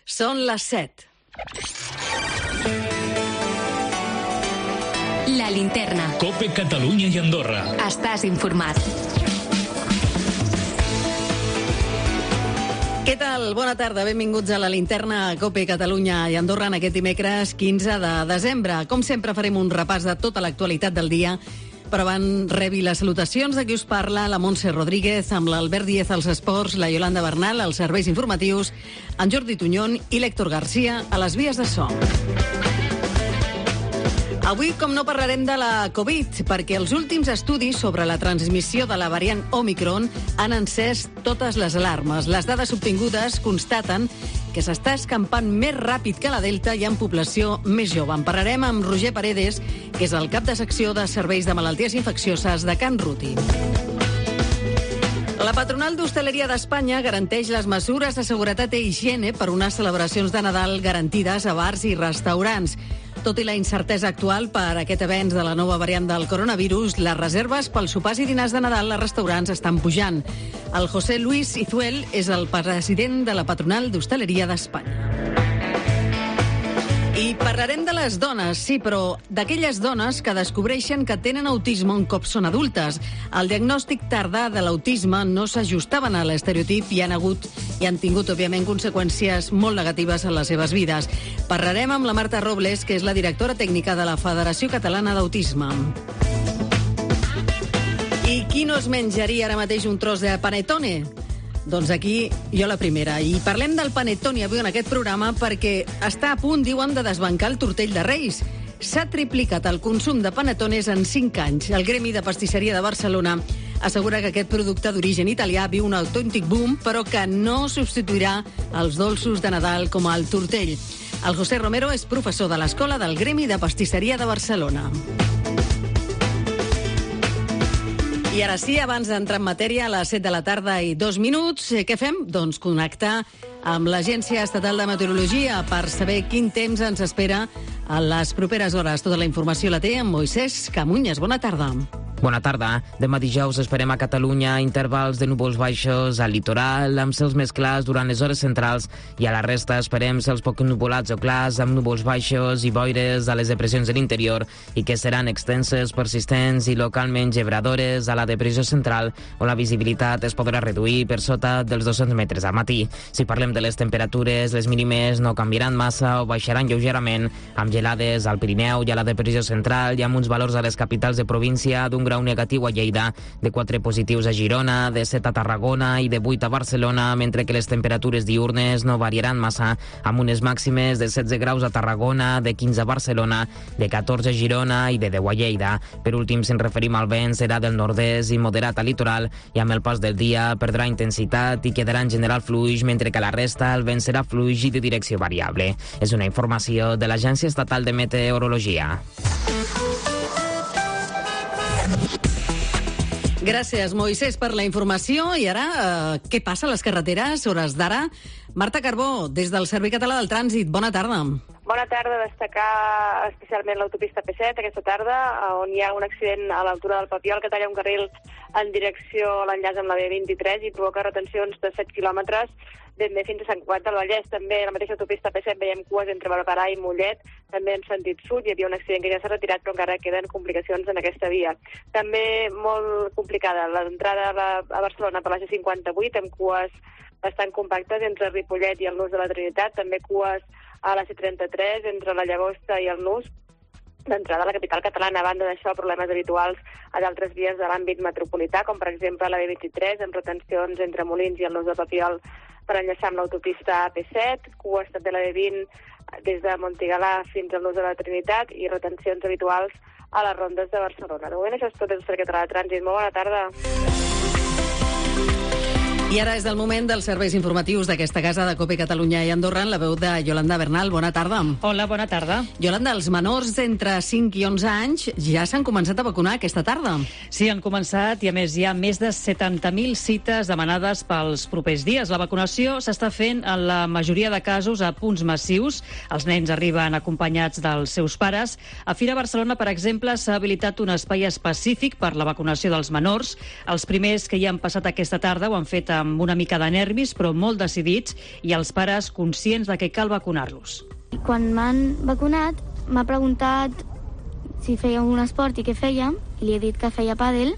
Són les 7. La linterna. COPE Catalunya i Andorra. Estàs informat. Què tal? Bona tarda, benvinguts a la linterna COPE Catalunya i Andorra en aquest dimecres 15 de desembre. Com sempre farem un repàs de tota l'actualitat del dia, però abans rebi les salutacions de qui us parla, la Montse Rodríguez, amb l'Albert Díez als esports, la Yolanda Bernal als serveis informatius, en Jordi Tuñón i l'Héctor Garcia a les vies de so. Avui, com no, parlarem de la Covid, perquè els últims estudis sobre la transmissió de la variant Omicron han encès totes les alarmes. Les dades obtingudes constaten que s'està escampant més ràpid que la Delta i en població més jove. En parlarem amb Roger Paredes, que és el cap de secció de serveis de malalties infeccioses de Can Ruti. La patronal d'Hostaleria d'Espanya garanteix les mesures de seguretat i higiene per unes celebracions de Nadal garantides a bars i restaurants. Tot i la incertesa actual per aquest avenç de la nova variant del coronavirus, les reserves pels sopars i dinars de Nadal als restaurants estan pujant. El José Luis Izuel és el president de la patronal d'Hostaleria d'Espanya. I parlarem de les dones, sí, però d'aquelles dones que descobreixen que tenen autisme un cop són adultes. El diagnòstic tardà de l'autisme no s'ajustaven a l'estereotip i han tingut, òbviament, conseqüències molt negatives en les seves vides. Parlarem amb la Marta Robles, que és la directora tècnica de la Federació Catalana d'Autisme. I qui no es menjaria ara mateix un tros de panetone? Doncs aquí, jo la primera. I parlem del panetone avui en aquest programa perquè està a punt, diuen, de desbancar el tortell de Reis. S'ha triplicat el consum de panetones en 5 anys. El Gremi de Pastisseria de Barcelona assegura que aquest producte d'origen italià viu un autèntic boom, però que no substituirà els dolços de Nadal com el tortell. El José Romero és professor de l'Escola del Gremi de Pastisseria de Barcelona. I ara sí, abans d'entrar en matèria, a les 7 de la tarda i 2 minuts, què fem? Doncs connectar amb l'Agència Estatal de Meteorologia per saber quin temps ens espera a les properes hores. Tota la informació la té en Moisès Camunyes. Bona tarda. Bona tarda. Demà dijous esperem a Catalunya intervals de núvols baixos al litoral, amb cels més clars durant les hores centrals, i a la resta esperem cels poc nuvolats o clars, amb núvols baixos i boires a les depressions de l'interior, i que seran extenses, persistents i localment gebradores a la depressió central, on la visibilitat es podrà reduir per sota dels 200 metres al matí. Si parlem de les temperatures, les mínimes no canviaran massa o baixaran lleugerament, amb gelades al Pirineu i a la depressió central, i amb uns valors a les capitals de província d'un grau negatiu a Lleida, de 4 positius a Girona, de 7 a Tarragona i de 8 a Barcelona, mentre que les temperatures diürnes no variaran massa, amb unes màximes de 16 graus a Tarragona, de 15 a Barcelona, de 14 a Girona i de 10 a Lleida. Per últim, si ens referim al vent, serà del nord-est i moderat al litoral, i amb el pas del dia perdrà intensitat i quedarà en general fluix, mentre que a la resta el vent serà fluix i de direcció variable. És una informació de l'Agència Estatal de Meteorologia. Gràcies, Moisès, per la informació. I ara, què passa a les carreteres, hores d'ara? Marta Carbó, des del Servei Català del Trànsit. Bona tarda. Bona tarda. Destacar especialment l'autopista P7 aquesta tarda, on hi ha un accident a l'altura del Papiol que talla un carril en direcció a l'enllaç amb la B23 i provoca retencions de 7 quilòmetres ben bé fins a Sant Cugat del Vallès. També a la mateixa autopista P7 veiem cues entre Barberà i Mollet, també en sentit sud. Hi havia un accident que ja s'ha retirat, però encara queden complicacions en aquesta via. També molt complicada l'entrada a Barcelona per la C58, amb cues bastant compactes entre Ripollet i el Nus de la Trinitat, també cues a la C33 entre la Llagosta i el Nus, d'entrada a la capital catalana. A banda d'això, problemes habituals a d'altres vies de l'àmbit metropolità, com per exemple la B23, amb retencions entre Molins i el Nus de Papiol per enllaçar amb l'autopista P7, cues també la B20 des de Montigalà fins al Nus de la Trinitat i retencions habituals a les rondes de Barcelona. De moment això és tot del Servei Català de Trànsit. Molt bona tarda. I ara és el moment dels serveis informatius d'aquesta casa de COPE Catalunya i Andorra, en la veu de Yolanda Bernal. Bona tarda. Hola, bona tarda. Yolanda, els menors d'entre 5 i 11 anys ja s'han començat a vacunar aquesta tarda. Sí, han començat i, a més, hi ha més de 70.000 cites demanades pels propers dies. La vacunació s'està fent en la majoria de casos a punts massius. Els nens arriben acompanyats dels seus pares. A Fira Barcelona, per exemple, s'ha habilitat un espai específic per la vacunació dels menors. Els primers que hi han passat aquesta tarda ho han fet a amb una mica de nervis, però molt decidits, i els pares conscients de que cal vacunar-los. Quan m'han vacunat, m'ha preguntat si feia un esport i què feia, i li he dit que feia pàdel,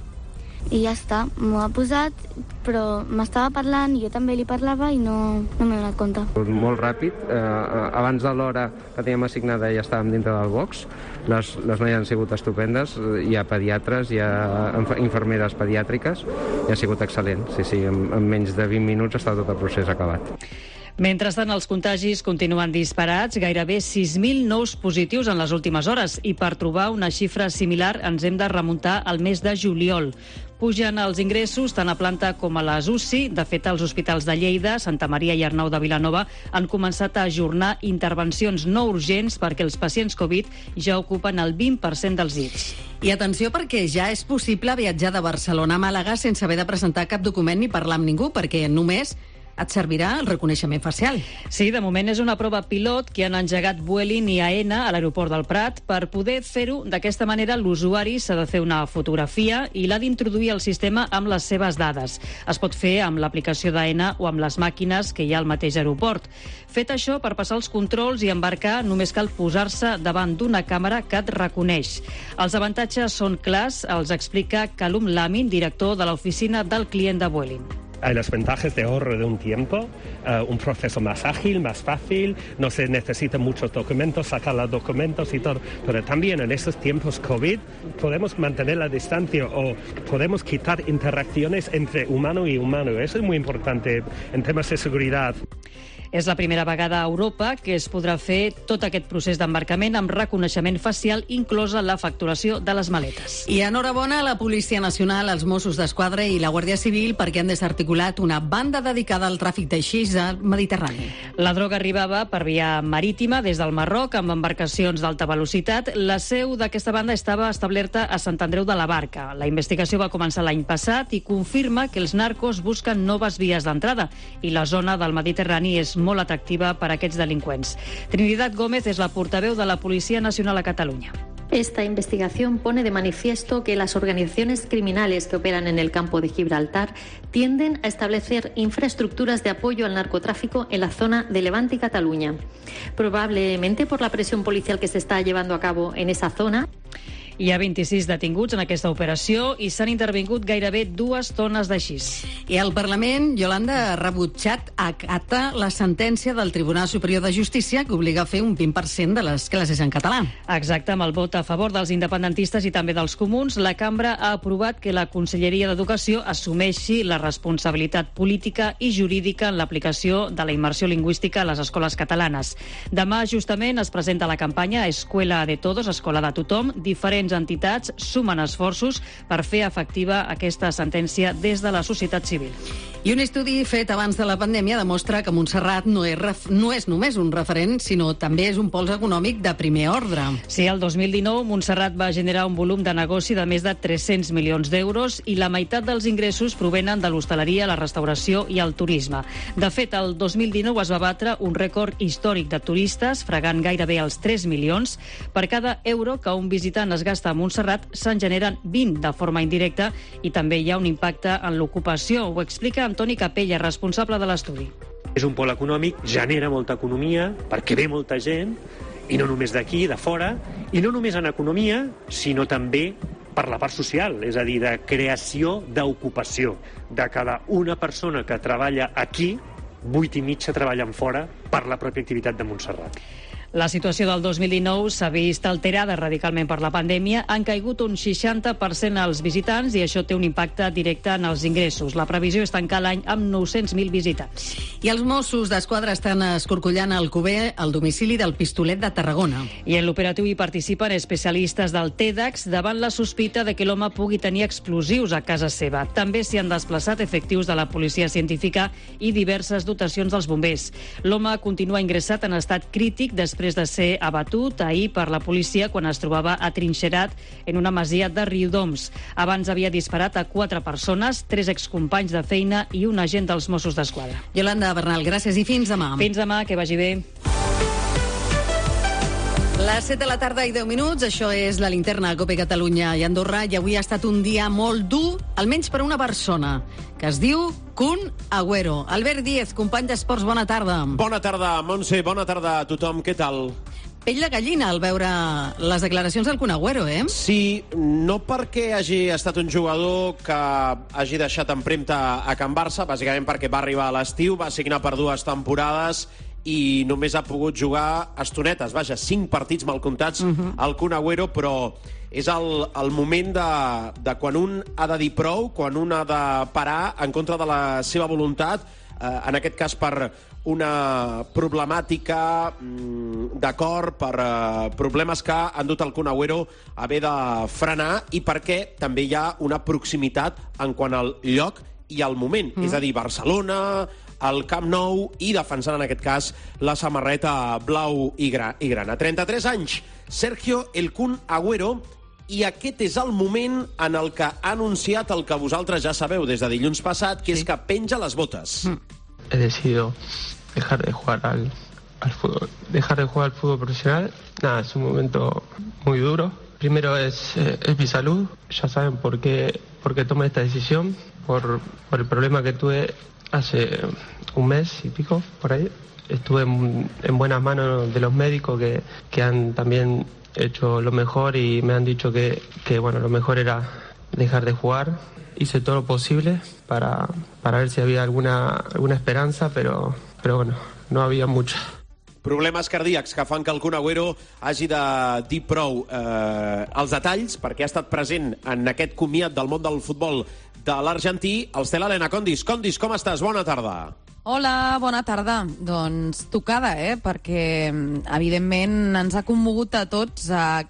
i ja està, m'ho ha posat, però m'estava parlant i jo també li parlava i no m'he donat compte. Molt ràpid, abans de l'hora que teníem assignada ja estàvem dintre del box, les noies han sigut estupendes, hi ha pediatres, hi ha infermeres pediàtriques, i ha sigut excel·lent, sí, en menys de 20 minuts està tot el procés acabat. Mentrestant, els contagis continuen disparats, gairebé 6.000 nous positius en les últimes hores, i per trobar una xifra similar ens hem de remuntar al mes de juliol. Pugen els ingressos tant a planta com a les UCI. De fet, els hospitals de Lleida, Santa Maria i Arnau de Vilanova han començat a ajornar intervencions no urgents perquè els pacients Covid ja ocupen el 20% dels llits. I atenció, perquè ja és possible viatjar de Barcelona a Màlaga sense haver de presentar cap document ni parlar amb ningú, perquè només et servirà el reconeixement facial. Sí, de moment és una prova pilot que han engegat Vueling i Aena a l'aeroport del Prat. Per poder fer-ho d'aquesta manera, l'usuari s'ha de fer una fotografia i l'ha d'introduir al sistema amb les seves dades. Es pot fer amb l'aplicació d'Aena o amb les màquines que hi ha al mateix aeroport. Fet això, per passar els controls i embarcar, només cal posar-se davant d'una càmera que et reconeix. Els avantatges són clars, els explica Calum Lamin, director de l'oficina del client de Vueling. Hay los ventajas de ahorro de un tiempo, un proceso más ágil, más fácil, no se necesitan muchos documentos, sacar los documentos y todo, pero también en estos tiempos COVID podemos mantener la distancia o podemos quitar interacciones entre humano y humano. Eso es muy importante en temas de seguridad. És la primera vegada a Europa que es podrà fer tot aquest procés d'embarcament amb reconeixement facial, inclosa la facturació de les maletes. I enhorabona a la Policia Nacional, als Mossos d'Esquadra i la Guàrdia Civil perquè han desarticulat una banda dedicada al tràfic de xis al Mediterrani. La droga arribava per via marítima des del Marroc amb embarcacions d'alta velocitat. La seu d'aquesta banda estava establerta a Sant Andreu de la Barca. La investigació va començar l'any passat i confirma que els narcos busquen noves vies d'entrada i la zona del Mediterrani és molt atractiva per a aquests delinqüents. Trinidad Gómez és la portaveu de la Policia Nacional a Catalunya. Esta investigación pone de manifiesto que las organizaciones criminales que operan en el campo de Gibraltar tienden a establecer infraestructuras de apoyo al narcotráfico en la zona de Levante y Cataluña. Probablemente por la presión policial que se está llevando a cabo en esa zona. Hi ha 26 detinguts en aquesta operació i s'han intervingut gairebé 2 tones de xis. I el Parlament, Yolanda, ha rebutjat acatar la sentència del Tribunal Superior de Justícia que obliga a fer un 20% de les classes en català. Exacte, amb el vot a favor dels independentistes i també dels comuns, la cambra ha aprovat que la Conselleria d'Educació assumeixi la responsabilitat política i jurídica en l'aplicació de la immersió lingüística a les escoles catalanes. Demà, justament, es presenta la campanya Escuela de Todos, Escola de Tothom. Diferents entitats sumen esforços per fer efectiva aquesta sentència des de la societat civil. I un estudi fet abans de la pandèmia demostra que Montserrat no és només un referent, sinó també és un pols econòmic de primer ordre. Sí, el 2019 Montserrat va generar un volum de negoci de més de 300 milions d'euros i la meitat dels ingressos provenen de l'hostaleria, la restauració i el turisme. De fet, el 2019 es va batre un rècord històric de turistes, fregant gairebé els 3 milions. Per cada euro que un visitant es gasta a Montserrat, se'n generen 20 de forma indirecta i també hi ha un impacte en l'ocupació. Ho explica Antoni Capella, responsable de l'estudi. És un pol econòmic, genera molta economia, perquè ve molta gent, i no només d'aquí, de fora, i no només en economia, sinó també per la part social, és a dir, de creació d'ocupació. De cada una persona que treballa aquí, 8 i mitja treballen fora per la pròpia activitat de Montserrat. La situació del 2019 s'ha vist alterada radicalment per la pandèmia. Han caigut un 60% els visitants i això té un impacte directe en els ingressos. La previsió és tancar l'any amb 900.000 visitants. I els Mossos d'Esquadra estan escorcollant el Cuber al domicili del Pistolet de Tarragona. I en l'operatiu hi participen especialistes del TEDx davant la sospita de que l'home pugui tenir explosius a casa seva. També s'hi han desplaçat efectius de la policia científica i diverses dotacions dels bombers. L'home continua ingressat en estat crític després de ser abatut ahir per la policia quan es trobava atrinxerat en una masia de Riudoms. Abans havia disparat a 4 persones, 3 excompanys de feina i un agent dels Mossos d'Esquadra. Yolanda Bernal, gràcies i fins demà. Fins demà, que vagi bé. Les 7 de la tarda i 10 minuts, això és la linterna a COPE Catalunya i Andorra, i avui ha estat un dia molt dur almenys per una persona, que es diu Kun Agüero. Albert Díez, company d'Esports, bona tarda. Bona tarda, Montse, bona tarda a tothom, què tal? Pell de gallina al veure les declaracions del Kun Agüero, Sí, no perquè hagi estat un jugador que hagi deixat empremta a Can Barça, bàsicament perquè va arribar a l'estiu, va signar per 2 temporades i només ha pogut jugar estonetes, 5 partits mal comptats al Kun Agüero, però és el moment de quan un ha de dir prou, quan un ha de parar en contra de la seva voluntat, en aquest cas per una problemàtica d'acord, per problemes que han dut el Kun Agüero a haver de frenar i perquè també hi ha una proximitat en quant al lloc i al moment, és a dir, Barcelona, el Camp Nou i defensant en aquest cas la samarreta blau i grana. 33 anys, Sergio el Kun Agüero, i aquest és el moment en el que ha anunciat el que vosaltres ja sabeu des de dilluns passat, que és que penja les botes. He decidido dejar de jugar al fútbol. Dejar de jugar al fútbol profesional, nada, es un momento muy duro. Primero es mi salud. Ya saben por qué tomé esta decisión, por el problema que tuve hace un mes y pico, por ahí. Estuve en buenas manos de los médicos que han también hecho lo mejor y me han dicho que bueno, lo mejor era dejar de jugar. Hice todo lo posible para ver si había alguna esperanza, pero bueno, no había mucha. Problemes cardíacs que fan que el Kun Agüero hagi de dir prou. Els detalls, perquè ha estat present en aquest comiat del món del futbol de l'argentí, els té l'Helena Condis. Condis, com estàs? Bona tarda. Hola, bona tarda. Doncs tocada, perquè evidentment ens ha commogut a tots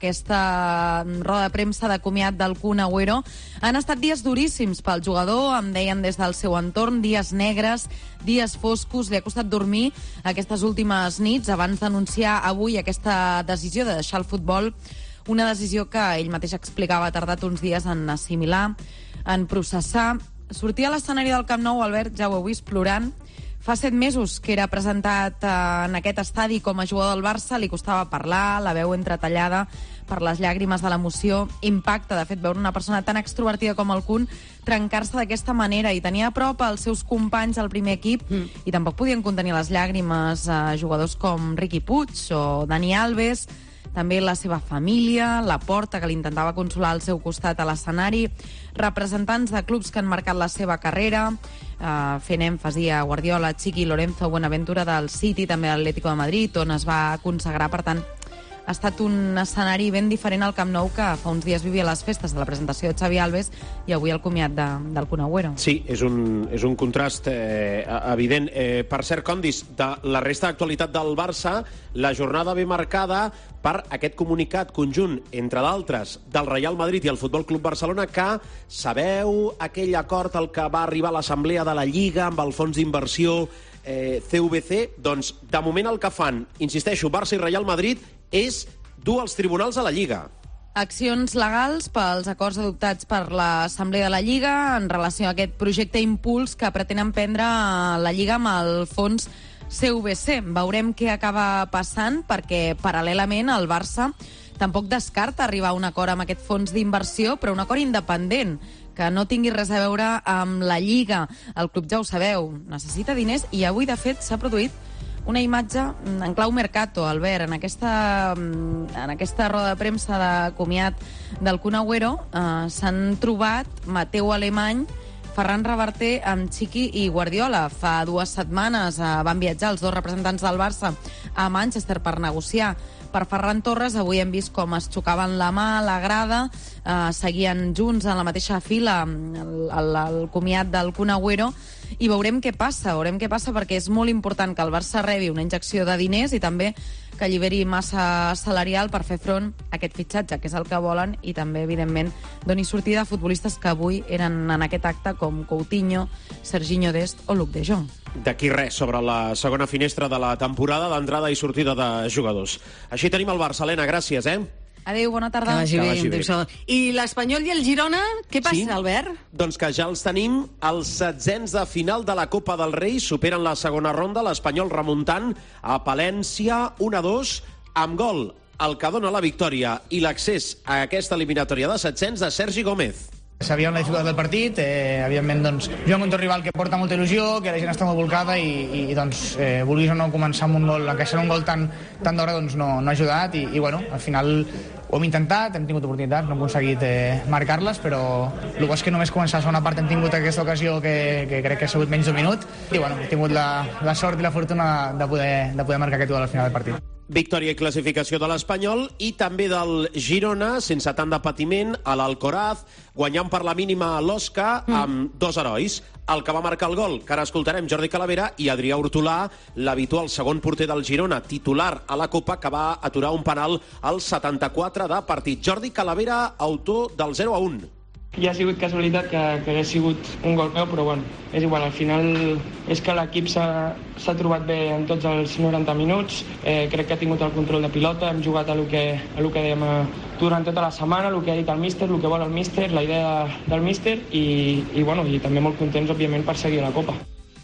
aquesta roda de premsa de comiat del Kun Agüero. Han estat dies duríssims pel jugador, em deien des del seu entorn, dies negres, dies foscos, li ha costat dormir aquestes últimes nits abans d'anunciar avui aquesta decisió de deixar el futbol, una decisió que ell mateix explicava ha tardat uns dies en assimilar, en processar. Sortir a l'escenari del Camp Nou, Albert, ja ho heu vist, plorant. Fa 7 mesos que era presentat en aquest estadi com a jugador del Barça, li costava parlar, la veu entretallada per les llàgrimes de l'emoció. Impacta, de fet, veure una persona tan extrovertida com el Kun trencar-se d'aquesta manera i tenia a prop els seus companys al primer equip i tampoc podien contenir les llàgrimes jugadors com Riqui Puig o Dani Alves, també la seva família, la Porta, que l'intentava consolar al seu costat a l'escenari, representants de clubs que han marcat la seva carrera, fent èmfasi a Guardiola, Chiqui, Lorenzo, Buenaventura del City, també l'Atlético de Madrid, on es va consagrar. Per tant, ha estat un escenari ben diferent al Camp Nou, que fa uns dies vivia les festes de la presentació de Xavi Alves i avui el comiat del Kun Agüero. Sí, és un contrast evident. Per cert, Condis, de la resta d'actualitat del Barça, la jornada ve marcada per aquest comunicat conjunt, entre d'altres, del Real Madrid i el Futbol Club Barcelona, que sabeu aquell acord al que va arribar l'Assemblea de la Lliga amb el fons d'inversió CVC? Doncs, de moment el que fan, insisteixo, Barça i Real Madrid, és dur als tribunals a la Lliga. Accions legals pels acords adoptats per l'Assemblea de la Lliga en relació a aquest projecte Impuls que pretenen prendre la Lliga amb el fons CVC. Veurem què acaba passant, perquè paral·lelament el Barça tampoc descarta arribar a un acord amb aquest fons d'inversió, però un acord independent, que no tingui res a veure amb la Lliga. El club, ja ho sabeu, necessita diners i avui, de fet, s'ha produït una imatge en clau mercato, Albert, en aquesta roda de premsa de comiat del Kun Agüero s'han trobat Mateu Alemany, Ferran Reverter amb Chiqui i Guardiola. Fa 2 setmanes van viatjar els 2 representants del Barça a Manchester per negociar per Ferran Torres. Avui hem vist com es xocaven la mà a la grada, seguien junts en la mateixa fila el comiat del Kun Agüero, i veurem què passa, perquè és molt important que el Barça rebi una injecció de diners i també que alliberi massa salarial per fer front a aquest fitxatge, que és el que volen, i també, evidentment, doni sortida a futbolistes que avui eren en aquest acte, com Coutinho, Serginho Dest o Luc de Jong. D'aquí res sobre la segona finestra de la temporada d'entrada i sortida de jugadors. Així tenim el Barça. Helena, gràcies, Adéu, bona tarda. Que vagi bé. I l'Espanyol i el Girona, què passa, sí? Albert? Doncs que ja els tenim, els 16ens de final de la Copa del Rei, superen la segona ronda, l'Espanyol remuntant a Palència 1-2, amb gol, el que dona la victòria i l'accés a aquesta eliminatòria de 16ens de Sergi Gómez. Sabíem la dificultat del partit, evidentment doncs, jugant contra un rival que porta molta il·lusió, que la gent està molt volcada i doncs, vulguis o no començar amb un gol, encaixar un gol tan d'hora doncs no ha ajudat i bueno, al final ho hem intentat, hem tingut oportunitats, no hem aconseguit marcar-les, però el bo és que només començar la segona part hem tingut aquesta ocasió que crec que ha sigut menys d'un minut i bueno, hem tingut la sort i la fortuna de poder marcar aquest gol al final del partit. Victòria i classificació de l'Espanyol i també del Girona, sense tant de patiment, a l'Alcoraz, guanyant per la mínima a l'Osca amb 2 herois. El que va marcar el gol, que ara escoltarem, Jordi Calavera, i Adrià Hortolà, l'habitual segon porter del Girona, titular a la Copa, que va aturar un penal al 74 de partit. Jordi Calavera, autor del 0-1. Ja ha sigut casualitat que hagués sigut un gol meu, però bueno, és igual, al final és que l'equip s'ha trobat bé en tots els 90 minuts, crec que ha tingut el control de pilota, hem jugat a lo que dèiem durant tota la setmana, el que ha dit el míster, el que vol el míster, la idea del míster i bueno, i també molt contents, òbviament, per seguir a la Copa.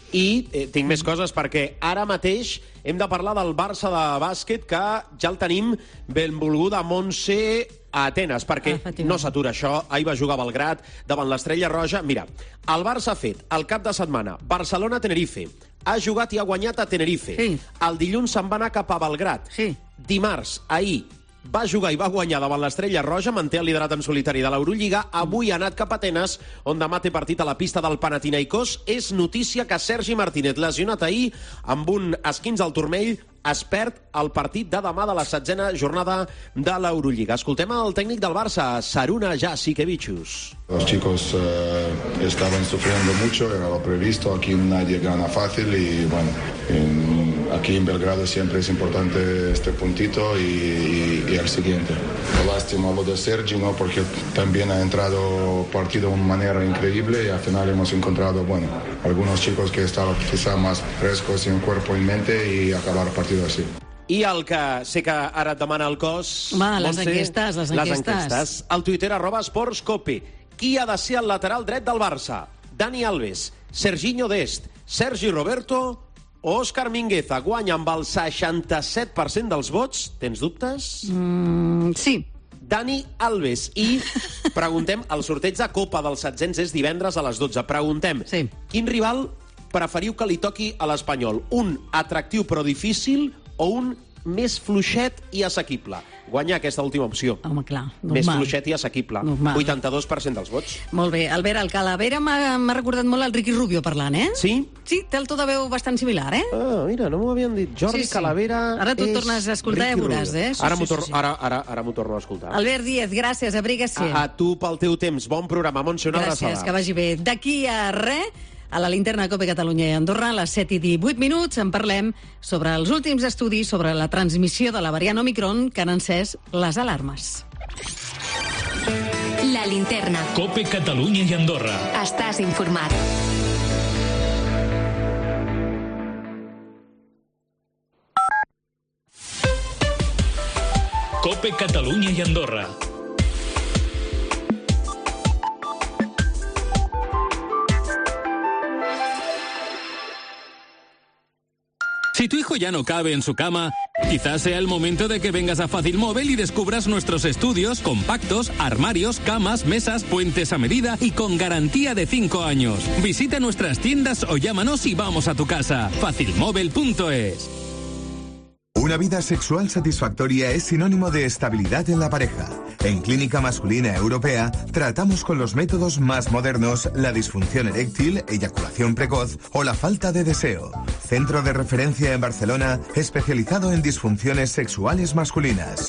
I tinc més coses perquè ara mateix hem de parlar del Barça de bàsquet, que ja el tenim benvolguda Montse a Atenes, perquè no s'atura això. Ahir va jugar a Belgrat davant l'Estrella Roja. Mira, el Barça ha fet el cap de setmana Barcelona-Tenerife, ha jugat i ha guanyat a Tenerife. El dilluns se'n va anar cap a Belgrat. Dimarts, ahir, va jugar i va guanyar davant l'Estrella Roja, manté el liderat en solitari de l'Eurolliga. Avui ha anat cap a Atenes, on demà té partit a la pista del Panathinaikos. És notícia que Sergi Martínez, lesionat ahir amb un esquinç al turmell, es perd el partit de demà de la 16a jornada de l'Eurolliga. Escoltem el tècnic del Barça, Saruna Jasikevičius. Los chicos estaban sufriendo mucho, era lo previsto, aquí nadie gana fácil y bueno, aquí en Belgrado siempre es importante este puntito y el siguiente. Lástima lo de Sergi, ¿no? Porque también ha entrado partido de una manera increíble y al final hemos encontrado, bueno, algunos chicos que estaban quizá más frescos en cuerpo y mente y acabar el partido así. I el que sé que ara et demana el cos... Les enquestes. El Twitter @sportscope. Qui ha de ser el lateral dret del Barça? Dani Alves, Serginho Dest, Sergi Roberto o Òscar Mingueza? Guanya amb el 67% dels vots. Tens dubtes? Sí. Dani Alves. I preguntem, el sorteig de Copa dels 700 és divendres a les 12. Preguntem, quin rival preferiu que li toqui a l'Espanyol? Un atractiu però difícil o un més fluixet i assequible? Guanya aquesta última opció. Home, clar, normal. Més fluixet i assequible. Normal. 82% dels vots. Molt bé. Albert, el Calavera m'ha recordat molt el Ricky Rubio parlant, eh? Sí? Sí, té el to de veu bastant similar, eh? Ah, mira, no m'ho havien dit. Jordi Calavera Ara tu tornes a escoltar i ja veuràs, eh? Ara m'ho torno a escoltar. Albert Díez, gràcies, abriga-se. A tu pel teu temps. Bon programa, Montse, una abraçada. Gràcies, que vagi bé. D'aquí a res, a la linterna Cope Catalunya i Andorra, a les 7:18, en parlem sobre els últims estudis sobre la transmissió de la variant Omicron que han encès les alarmes. La linterna. Cope Catalunya i Andorra. Estàs informat. Cope Catalunya i Andorra. Si tu hijo ya no cabe en su cama, quizás sea el momento de que vengas a Fácil Móvil y descubras nuestros estudios compactos, armarios, camas, mesas, puentes a medida y con garantía de 5 años. Visita nuestras tiendas o llámanos y vamos a tu casa. Facilmóvil.es. Una vida sexual satisfactoria es sinónimo de estabilidad en la pareja. En Clínica Masculina Europea tratamos con los métodos más modernos la disfunción eréctil, eyaculación precoz o la falta de deseo. Centro de referencia en Barcelona especializado en disfunciones sexuales masculinas.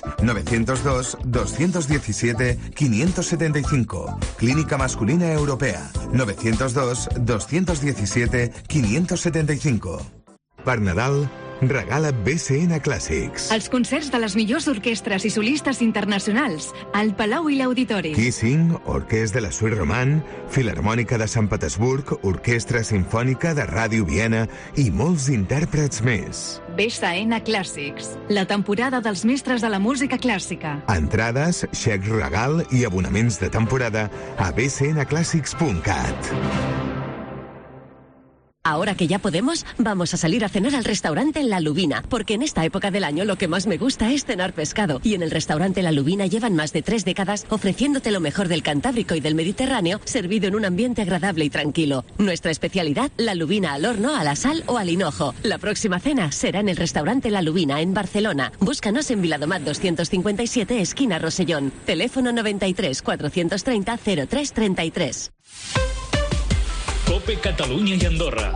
902-217-575. Clínica Masculina Europea. 902-217-575. Per Nadal, regala BCN Clàssics. Els concerts de les millors orquestres i solistes internacionals al Palau i l'Auditori. Kissing, Orquest de la Suite Romand, Filharmònica de Sant Petersburg, Orquestra Simfònica de Ràdio Viena i molts intèrprets més. BCN Clàssics, la temporada dels mestres de la música clàssica. Entrades, xec regal i abonaments de temporada a bcnclassics.cat. Ahora que ya podemos, vamos a salir a cenar al restaurante La Lubina, porque en esta época del año lo que más me gusta es cenar pescado. Y en el restaurante La Lubina llevan más de 3 décadas ofreciéndote lo mejor del Cantábrico y del Mediterráneo, servido en un ambiente agradable y tranquilo. Nuestra especialidad, la lubina al horno, a la sal o al hinojo. La próxima cena será en el restaurante La Lubina, en Barcelona. Búscanos en Viladomat 257, esquina Rosellón. Teléfono 93 430 0333. COPE Catalunya i Andorra.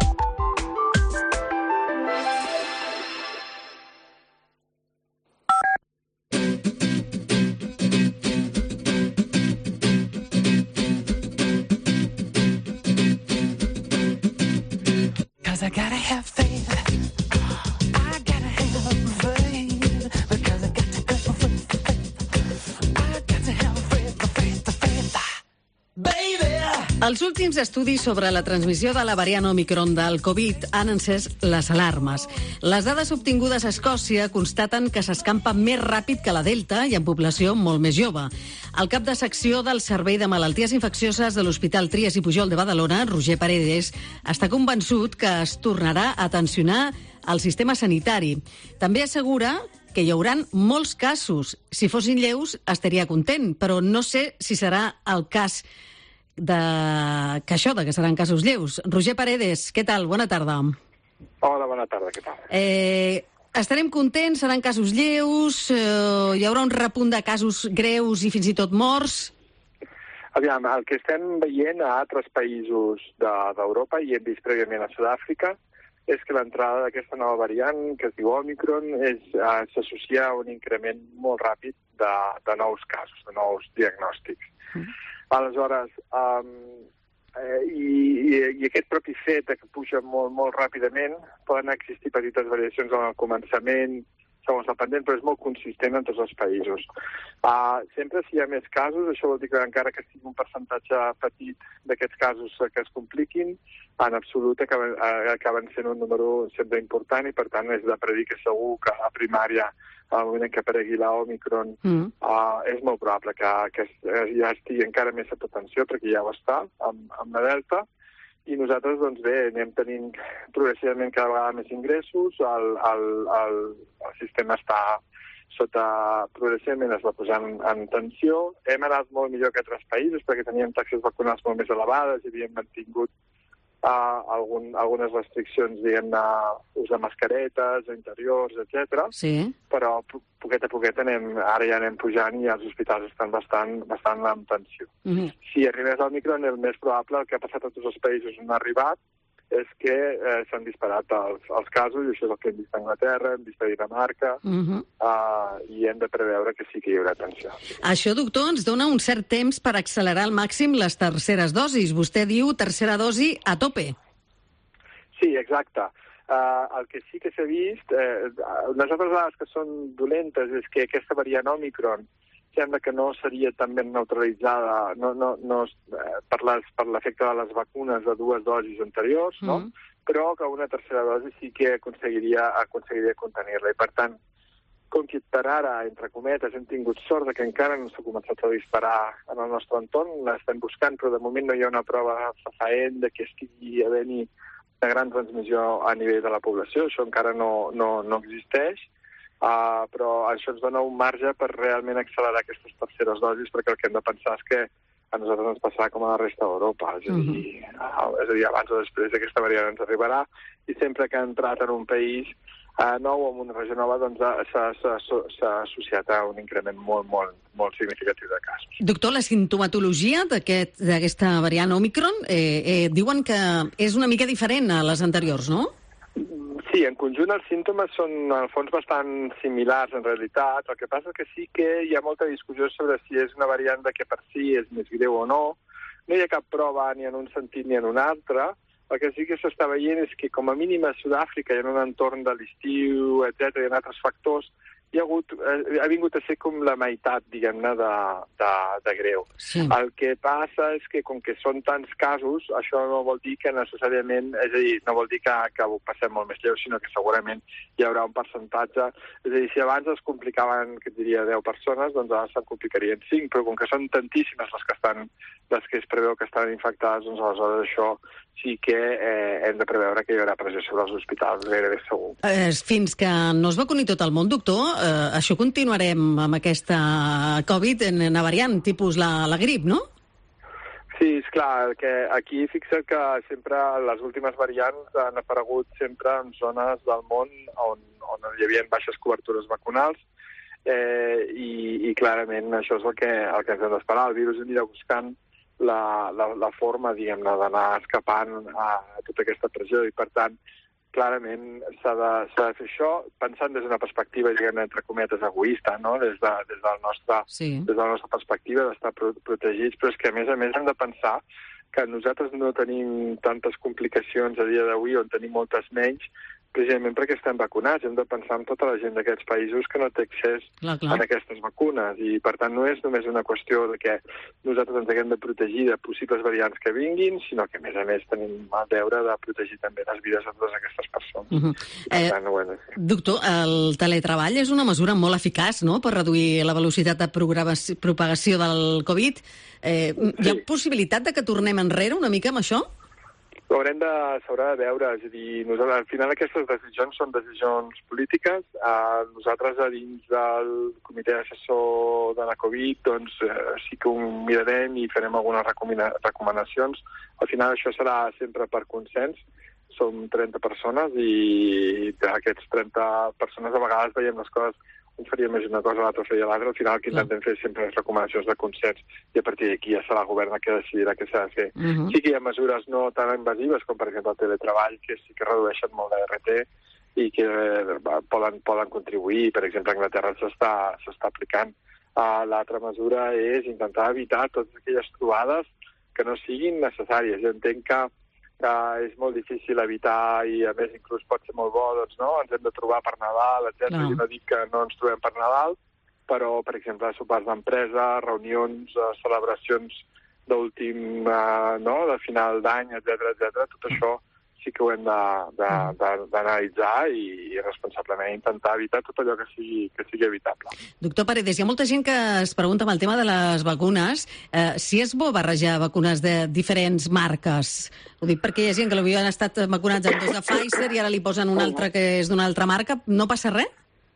I gotta have faith. I gotta have faith. Because I got to go with faith. I got to have faith. Baby! Els últims estudis sobre la transmissió de la variant Omicron del Covid han encès les alarmes. Les dades obtingudes a Escòcia constaten que s'escampa més ràpid que la Delta i en població molt més jove. El cap de secció del Servei de Malalties Infeccioses de l'Hospital Trias i Pujol de Badalona, Roger Paredes, està convençut que es tornarà a tensionar el sistema sanitari. També assegura que hi haurà molts casos. Si fossin lleus, estaria content, però no sé si serà el cas que seran casos lleus. Roger Paredes, què tal? Bona tarda. Hola, bona tarda, què tal? Estarem contents, seran casos lleus, hi haurà un repunt de casos greus i fins i tot morts? Aviam, el que estem veient a altres països d'Europa i hem vist prèviament a Sud-àfrica és que l'entrada d'aquesta nova variant, que es diu Omicron, s'associa a un increment molt ràpid de nous casos, de nous diagnòstics. Aleshores, i aquest propi fet que puja molt ràpidament, poden existir petites variacions en el començament, segons el pendent, però és molt consistent en tots els països. Sempre si hi ha més casos, això vol dir que encara que sigui un percentatge petit d'aquests casos que es compliquin, en absolut acaben sent un número sempre important i per tant és de predir que segur que a primària, al moment en què aparegui la Omicron, és molt probable que ja estigui encara més sota tensió, perquè ja ho està amb la Delta, i nosaltres, doncs bé, anem tenint progressivament cada vegada més ingressos, el sistema està progressivament es va posant en tensió, hem anat molt millor que altres països perquè teníem taxes vacunals molt més elevades i havíem mantingut algunes restriccions, diguem-ne, ús de mascaretes, interiors, etc. Sí. Però poquet a poquet ara ja anem pujant i els hospitals estan bastant en tensió. Si arribés al Omicron, el més probable, el que ha passat a tots els països on ha arribat, és que s'han disparat els casos, i això és el que hem vist a Anglaterra, hem vist a Dinamarca, i hem de preveure que sí que hi haurà tensió. Això, doctor, ens dona un cert temps per accelerar al màxim les terceres dosis. Vostè diu tercera dosi a tope. Sí, exacte. El que sí que s'ha vist, les altres dades que són dolentes és que aquesta variant Omicron sembla que no seria tan ben neutralitzada per l'efecte de les vacunes de 2 dosis anteriors, no? Però que una tercera dosi sí que aconseguiria contenir-la. I per tant, com que per ara, entre cometes, hem tingut sort que encara no s'ha començat a disparar en el nostre entorn, l'estem buscant, però de moment no hi ha una prova fefaent de que estigui havent-hi una gran transmissió a nivell de la població. Això encara no existeix. Però això ens dona un marge per realment accelerar aquestes terceres dosis, perquè el que hem de pensar és que a nosaltres ens passarà com a la resta d'Europa, és a dir, abans o després aquesta variant ens arribarà, i sempre que ha entrat en un país nou o en una regió nova, doncs s'ha associat a un increment molt significatiu de casos. Doctor, la sintomatologia d'aquesta variant Omicron diuen que és una mica diferent a les anteriors, no? Sí, en conjunt els símptomes són, al fons, bastant similars, en realitat. El que passa és que sí que hi ha molta discussió sobre si és una variant que per si és més greu o no. No hi ha cap prova ni en un sentit ni en un altre. El que sí que s'està veient és que, com a mínim, a Sud-àfrica i en un entorn de l'estiu, etc., i en altres factors, ha vingut a ser com la meitat, diguem-ne, de greu. Sí. El que passa és que, com que són tants casos, això no vol dir que necessàriament, és a dir, no vol dir que ho passem molt més lleu, sinó que segurament hi haurà un percentatge. És a dir, si abans es complicaven, que et diria, 10 persones, doncs ara se'n complicarien 5, però com que són tantíssimes les que es preveu que estan infectades, doncs aleshores això sí que hem de preveure que hi haurà pressió sobre els hospitals, gairebé segur. Fins que no es vacuni tot el món, doctor, això continuarem amb aquesta Covid en una variant, tipus la grip, no? Sí, és clar, que aquí fixa't que sempre les últimes variants han aparegut sempre en zones del món on hi havia baixes cobertures vacunals i clarament això és el que ens hem d'esperar. El virus anirà buscant la forma, diguem-ne, d'anar escapant a tota aquesta pressió i, per tant, clarament s'ha de fer això pensant des d'una perspectiva, diguem-ne, entre cometes, egoista, no? Des de la nostra perspectiva d'estar protegits, però és que, a més hem de pensar que nosaltres no tenim tantes complicacions a dia d'avui, on tenim moltes menys, precisament perquè estem vacunats. Hem de pensar en tota la gent d'aquests països que no té accés a aquestes vacunes. I, per tant, no és només una qüestió de que nosaltres ens haguem de protegir de possibles variants que vinguin, sinó que, a més, tenim el deure de protegir també les vides de totes aquestes persones. Per tant, bueno, sí. Doctor, el teletreball és una mesura molt eficaç, no?, per reduir la velocitat de propagació del Covid. Hi ha possibilitat de que tornem enrere una mica amb això? S'haurà de veure, és a dir, al final aquestes decisions són decisions polítiques. Nosaltres, a dins del comitè assessor de la Covid, doncs sí que ho mirarem i farem algunes recomanacions. Al final això serà sempre per consens. Som 30 persones i d'aquests 30 persones a vegades veiem les coses, un faria més una cosa, l'altre faria l'altra. Al final el que intentem fer sempre és recomanacions de consens i a partir d'aquí ja serà el govern que decidirà què s'ha de fer. Sí que hi ha mesures no tan invasives com per exemple el teletreball, que sí que redueixen molt de RT i que poden contribuir. Per exemple, a Anglaterra s'està aplicant. L'altra mesura és intentar evitar totes aquelles trobades que no siguin necessàries. Jo entenc que és molt difícil evitar i, a més, inclús pot ser molt bo, doncs, no? Ens hem de trobar per Nadal, etc. Jo no dic que no ens trobem per Nadal, però, per exemple, sopars d'empresa, reunions, celebracions d'últim, de final d'any, etc. Tot això sí que ho hem d'analitzar i responsablement intentar evitar tot allò que sigui evitable. Doctor Paredes, hi ha molta gent que es pregunta amb el tema de les vacunes si és bo barrejar vacunes de diferents marques. Ho dic perquè hi ha gent que l'havien estat vacunats amb dos de Pfizer i ara li posen una altra que és d'una altra marca. No passa res?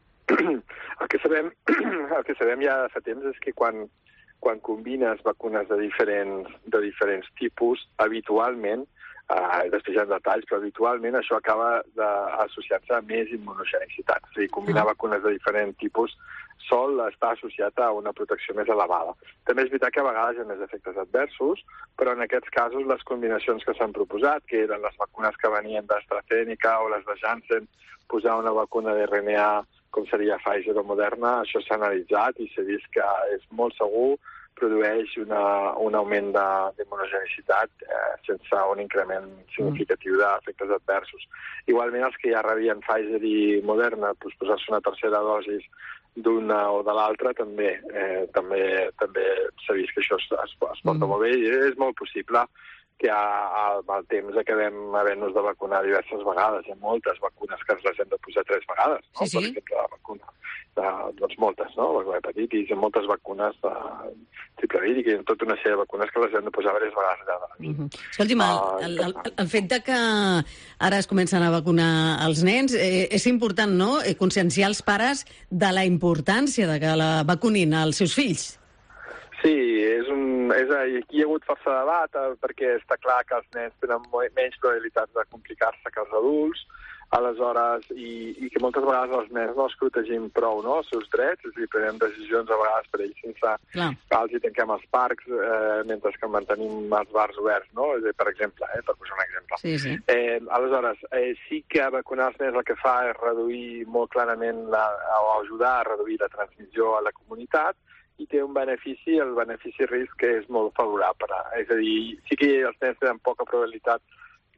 El que sabem ja de fa temps és que quan combines vacunes de diferents tipus, habitualment, després hi ha detalls, però habitualment això acaba associant-se a més immunogenicitat. És a dir, combinar vacunes de diferent tipus sol estar associat a una protecció més elevada. També és veritat que a vegades hi ha més efectes adversos, però en aquests casos les combinacions que s'han proposat, que eren les vacunes que venien d'AstraZeneca o les de Janssen, posar una vacuna d'RNA com seria Pfizer o Moderna, això s'ha analitzat i s'ha vist que és molt segur, produeix un augment d'immunogenicitat sense un increment significatiu d'efectes adversos. Igualment, els que ja rebien Pfizer i Moderna, posar-se una tercera dosi d'una o de l'altra, també s'ha vist que això es porta molt bé i és molt possible que al temps acabem havent-nos de vacunar diverses vegades. Hi ha moltes vacunes que les hem de posar 3 vegades, no? Sí. Per exemple, la vacuna doncs moltes, no? La hepatitis, hi ha moltes vacunes de triple víric, hi ha tota una sèrie de vacunes que les hem de posar diverses vegades al llarg de la vida. Escolti'm, el fet de que ara es comencen a vacunar els nens, és important, no?, conscienciar els pares de la importància de que la vacunin als seus fills. Sí, aquí hi ha hagut força debat perquè està clar que els nens tenen menys probabilitats de complicar-se que els adults, aleshores, i que moltes vegades els nens no els protegim prou, no?, els seus drets, és a dir, prenem decisions a vegades per ells sense que els hi tanquem els parcs mentre que mantenim els bars oberts, no?, és a dir, per exemple, per posar un exemple. Sí. Aleshores, sí que vacunar els nens el que fa és reduir molt clarament o ajudar a reduir la transmissió a la comunitat, i té un benefici, el benefici-risc, que és molt favorable. És a dir, sí que els nens tenen poca probabilitat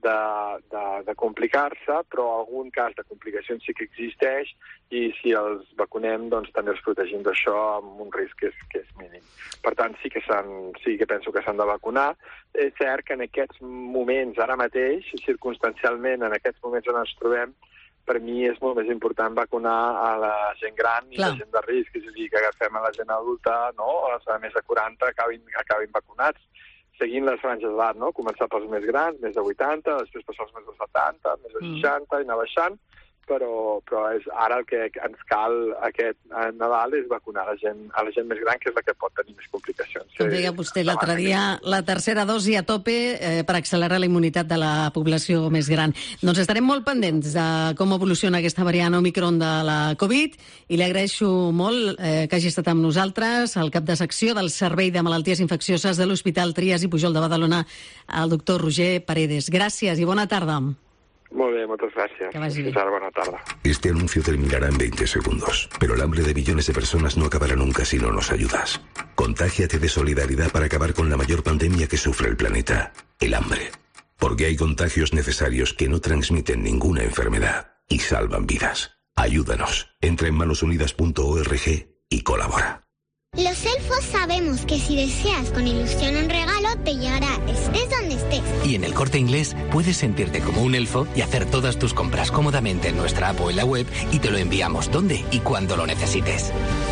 de complicar-se, però algun cas de complicacions sí que existeix i si els vacunem doncs també els protegim d'això amb un risc que és mínim. Per tant, sí que penso que s'han de vacunar. És cert que en aquests moments, ara mateix, circumstancialment, en aquests moments on ens trobem, per mi és molt més important vacunar a la gent gran i la gent de risc, és a dir, que agafem a la gent adulta, no? A més de 40 acabin vacunats, seguint les franges d'edat, no? Començar pels més grans, més de 80, després passar els més de 70, més de 60 i anar baixant, però és ara el que ens cal aquest Nadal és vacunar a la gent més gran, que és la que pot tenir més complicacions. Com deia vostè l'altre dia, la tercera dosi a tope per accelerar la immunitat de la població més gran. Doncs estarem molt pendents de com evoluciona aquesta variant Omicron de la Covid i li agraeixo molt que hagi estat amb nosaltres, el cap de secció del Servei de Malalties Infeccioses de l'Hospital Trias i Pujol de Badalona, el doctor Roger Paredes. Gràcies i bona tarda. Muy bien, muchas gracias. Buena tarde. Este anuncio terminará en 20 segundos, pero el hambre de millones de personas no acabará nunca si no nos ayudas. Contágiate de solidaridad para acabar con la mayor pandemia que sufre el planeta, el hambre. Porque hay contagios necesarios que no transmiten ninguna enfermedad y salvan vidas. Ayúdanos. Entra en manosunidas.org y colabora. Los elfos sabemos que si deseas con ilusión un regalo, te llegará estés donde estés. Y en el Corte Inglés puedes sentirte como un elfo y hacer todas tus compras cómodamente en nuestra app o en la web y te lo enviamos donde y cuando lo necesites.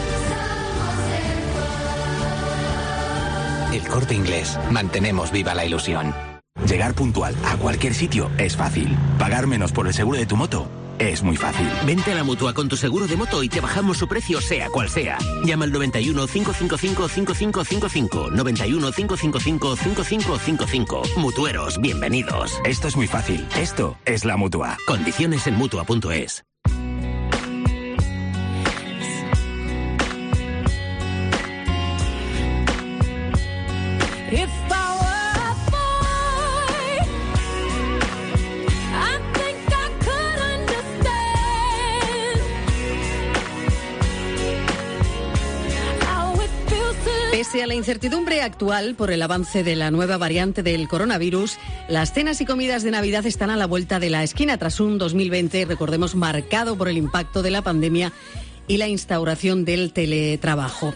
El Corte Inglés. Mantenemos viva la ilusión. Llegar puntual a cualquier sitio es fácil. Pagar menos por el seguro de tu moto es muy fácil. Vente a la Mutua con tu seguro de moto y te bajamos su precio sea cual sea. Llama al 91 555 5555. 91 555 5555. Mutueros, bienvenidos. Esto es muy fácil. Esto es la Mutua. Condiciones en Mutua.es. Pese a la incertidumbre actual por el avance de la nueva variante del coronavirus, las cenas y comidas de Navidad están a la vuelta de la esquina tras un 2020, recordemos, marcado por el impacto de la pandemia y la instauración del teletrabajo.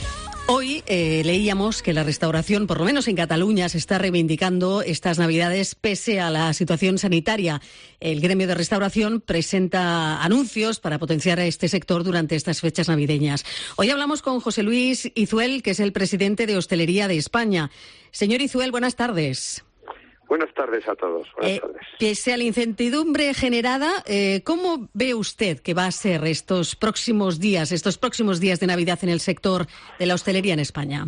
Hoy leíamos que la restauración, por lo menos en Cataluña, se está reivindicando estas Navidades pese a la situación sanitaria. El gremio de restauración presenta anuncios para potenciar a este sector durante estas fechas navideñas. Hoy hablamos con José Luis Izuel, que es el presidente de Hostelería de España. Señor Izuel, buenas tardes. Buenas tardes a todos. Buenas tardes. Pese a la incertidumbre generada, ¿cómo ve usted que va a ser estos próximos días de Navidad en el sector de la hostelería en España?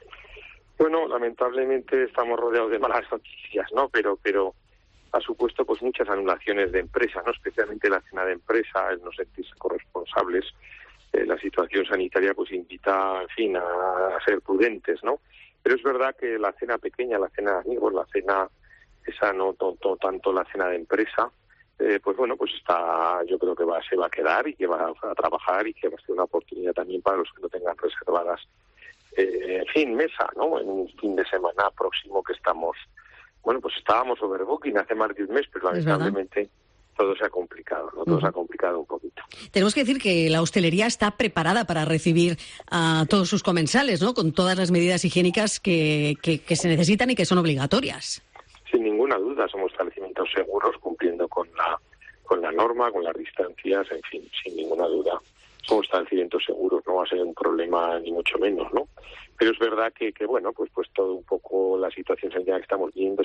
Bueno, lamentablemente estamos rodeados de malas noticias, ¿no? Pero ha supuesto pues muchas anulaciones de empresas, ¿no? Especialmente la cena de empresa, el no sentirse corresponsables. La situación sanitaria pues invita, en fin, a ser prudentes, ¿no? Pero es verdad que la cena pequeña, la cena de amigos, la cena esa no tanto la cena de empresa, pues bueno, pues yo creo que se va a quedar y que va a trabajar y que va a ser una oportunidad también para los que no tengan reservadas, en fin, mesa, ¿no? En un fin de semana próximo que estamos, bueno, pues estábamos overbooking hace más de un mes, pero lamentablemente todo se ha complicado, ¿no? Todo se ha complicado un poquito. Tenemos que decir que la hostelería está preparada para recibir a todos sus comensales, ¿no? Con todas las medidas higiénicas que se necesitan y que son obligatorias. Sin ninguna duda, somos establecimientos seguros, cumpliendo con la norma, con las distancias, en fin, sin ninguna duda. Somos establecimientos seguros, no va a ser un problema ni mucho menos, ¿no? Pero es verdad que bueno, pues todo un poco la situación sanitaria que estamos viendo,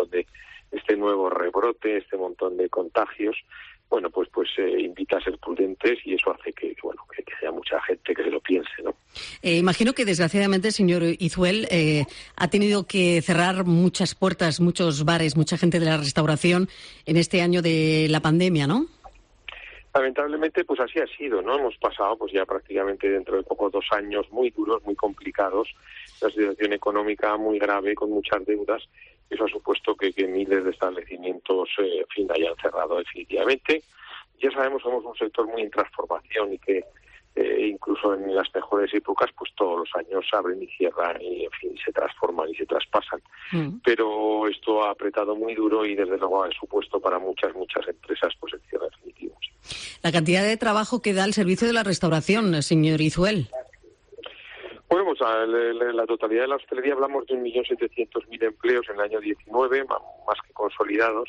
este nuevo rebrote, este montón de contagios, bueno, pues invita a ser prudentes y eso hace que haya mucha gente que se lo piense, ¿no? Imagino que desgraciadamente, señor Izuel, ha tenido que cerrar muchas puertas, muchos bares, mucha gente de la restauración en este año de la pandemia, ¿no? Lamentablemente, pues así ha sido, ¿no? Hemos pasado pues ya prácticamente dentro de poco 2 años muy duros, muy complicados, la situación económica muy grave, con muchas deudas. Eso ha supuesto que miles de establecimientos, en fin, hayan cerrado definitivamente. Ya sabemos, somos un sector muy en transformación y que incluso en las mejores épocas, pues todos los años abren y cierran y, en fin, se transforman y se traspasan. Pero esto ha apretado muy duro y, desde luego, ha supuesto para muchas empresas pues el cierre definitivo. La cantidad de trabajo que da el servicio de la restauración, señor Izuel. Bueno, pues la totalidad de la hostelería hablamos de 1.700.000 empleos en el año 19, más que consolidados.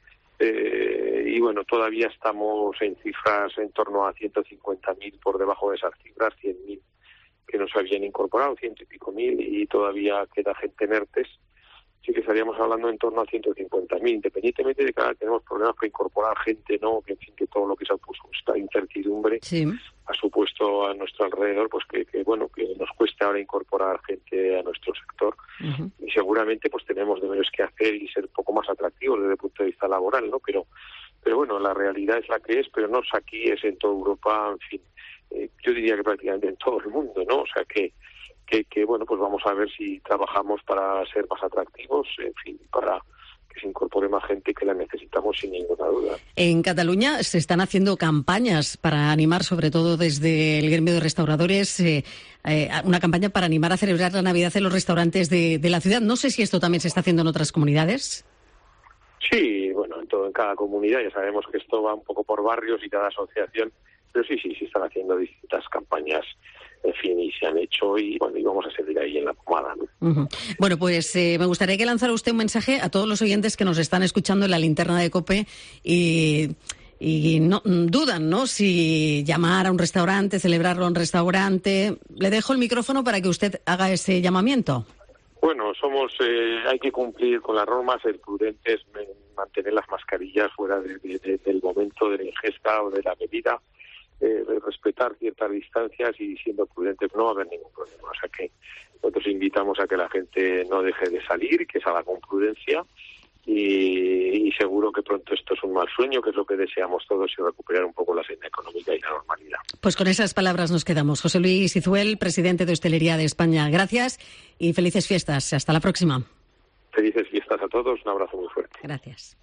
Y bueno, todavía estamos en cifras en torno a 150.000 por debajo de esas cifras, 100.000 que nos habían incorporado, 100 y pico mil, y todavía queda gente en ERTES. Sí que estaríamos hablando en torno a 150.000, independientemente de que ahora tenemos problemas para incorporar gente, ¿no? Que, en fin, que todo lo que se ha puesto, esta incertidumbre ha supuesto a nuestro alrededor, pues que nos cueste ahora incorporar gente a nuestro sector. Y seguramente pues tenemos deberes que hacer y ser un poco más atractivos desde el punto de vista laboral, ¿no? Pero bueno, la realidad es la que es, pero no es aquí, es en toda Europa, en fin, yo diría que prácticamente en todo el mundo, ¿no? O sea que bueno, pues vamos a ver si trabajamos para ser más atractivos, en fin, para que se incorpore más gente, que la necesitamos sin ninguna duda. En Cataluña se están haciendo campañas para animar, sobre todo desde el gremio de restauradores, una campaña para animar a celebrar la Navidad en los restaurantes de la ciudad. No sé si esto también se está haciendo en otras comunidades. Sí, bueno, en cada comunidad, ya sabemos que esto va un poco por barrios y cada asociación, pero sí, se están haciendo distintas campañas, en fin, y se han hecho, y bueno, y vamos a seguir ahí en la pomada, ¿no? Bueno, pues me gustaría que lanzara usted un mensaje a todos los oyentes que nos están escuchando en la linterna de COPE y no dudan, ¿no?, si llamar a un restaurante, celebrarlo en un restaurante. Le dejo el micrófono para que usted haga ese llamamiento. Bueno, hay que cumplir con las normas, ser prudentes, mantener las mascarillas fuera del momento de la ingesta o de la bebida, respetar ciertas distancias y, siendo prudentes, no va a haber ningún problema. O sea que nosotros invitamos a que la gente no deje de salir, que salga con prudencia, y seguro que pronto esto es un mal sueño, que es lo que deseamos todos, y recuperar un poco la senda económica y la normalidad. Pues con esas palabras nos quedamos. José Luis Izuel, presidente de Hostelería de España, gracias y felices fiestas. Hasta la próxima. Felices fiestas a todos, un abrazo muy fuerte. Gràcies.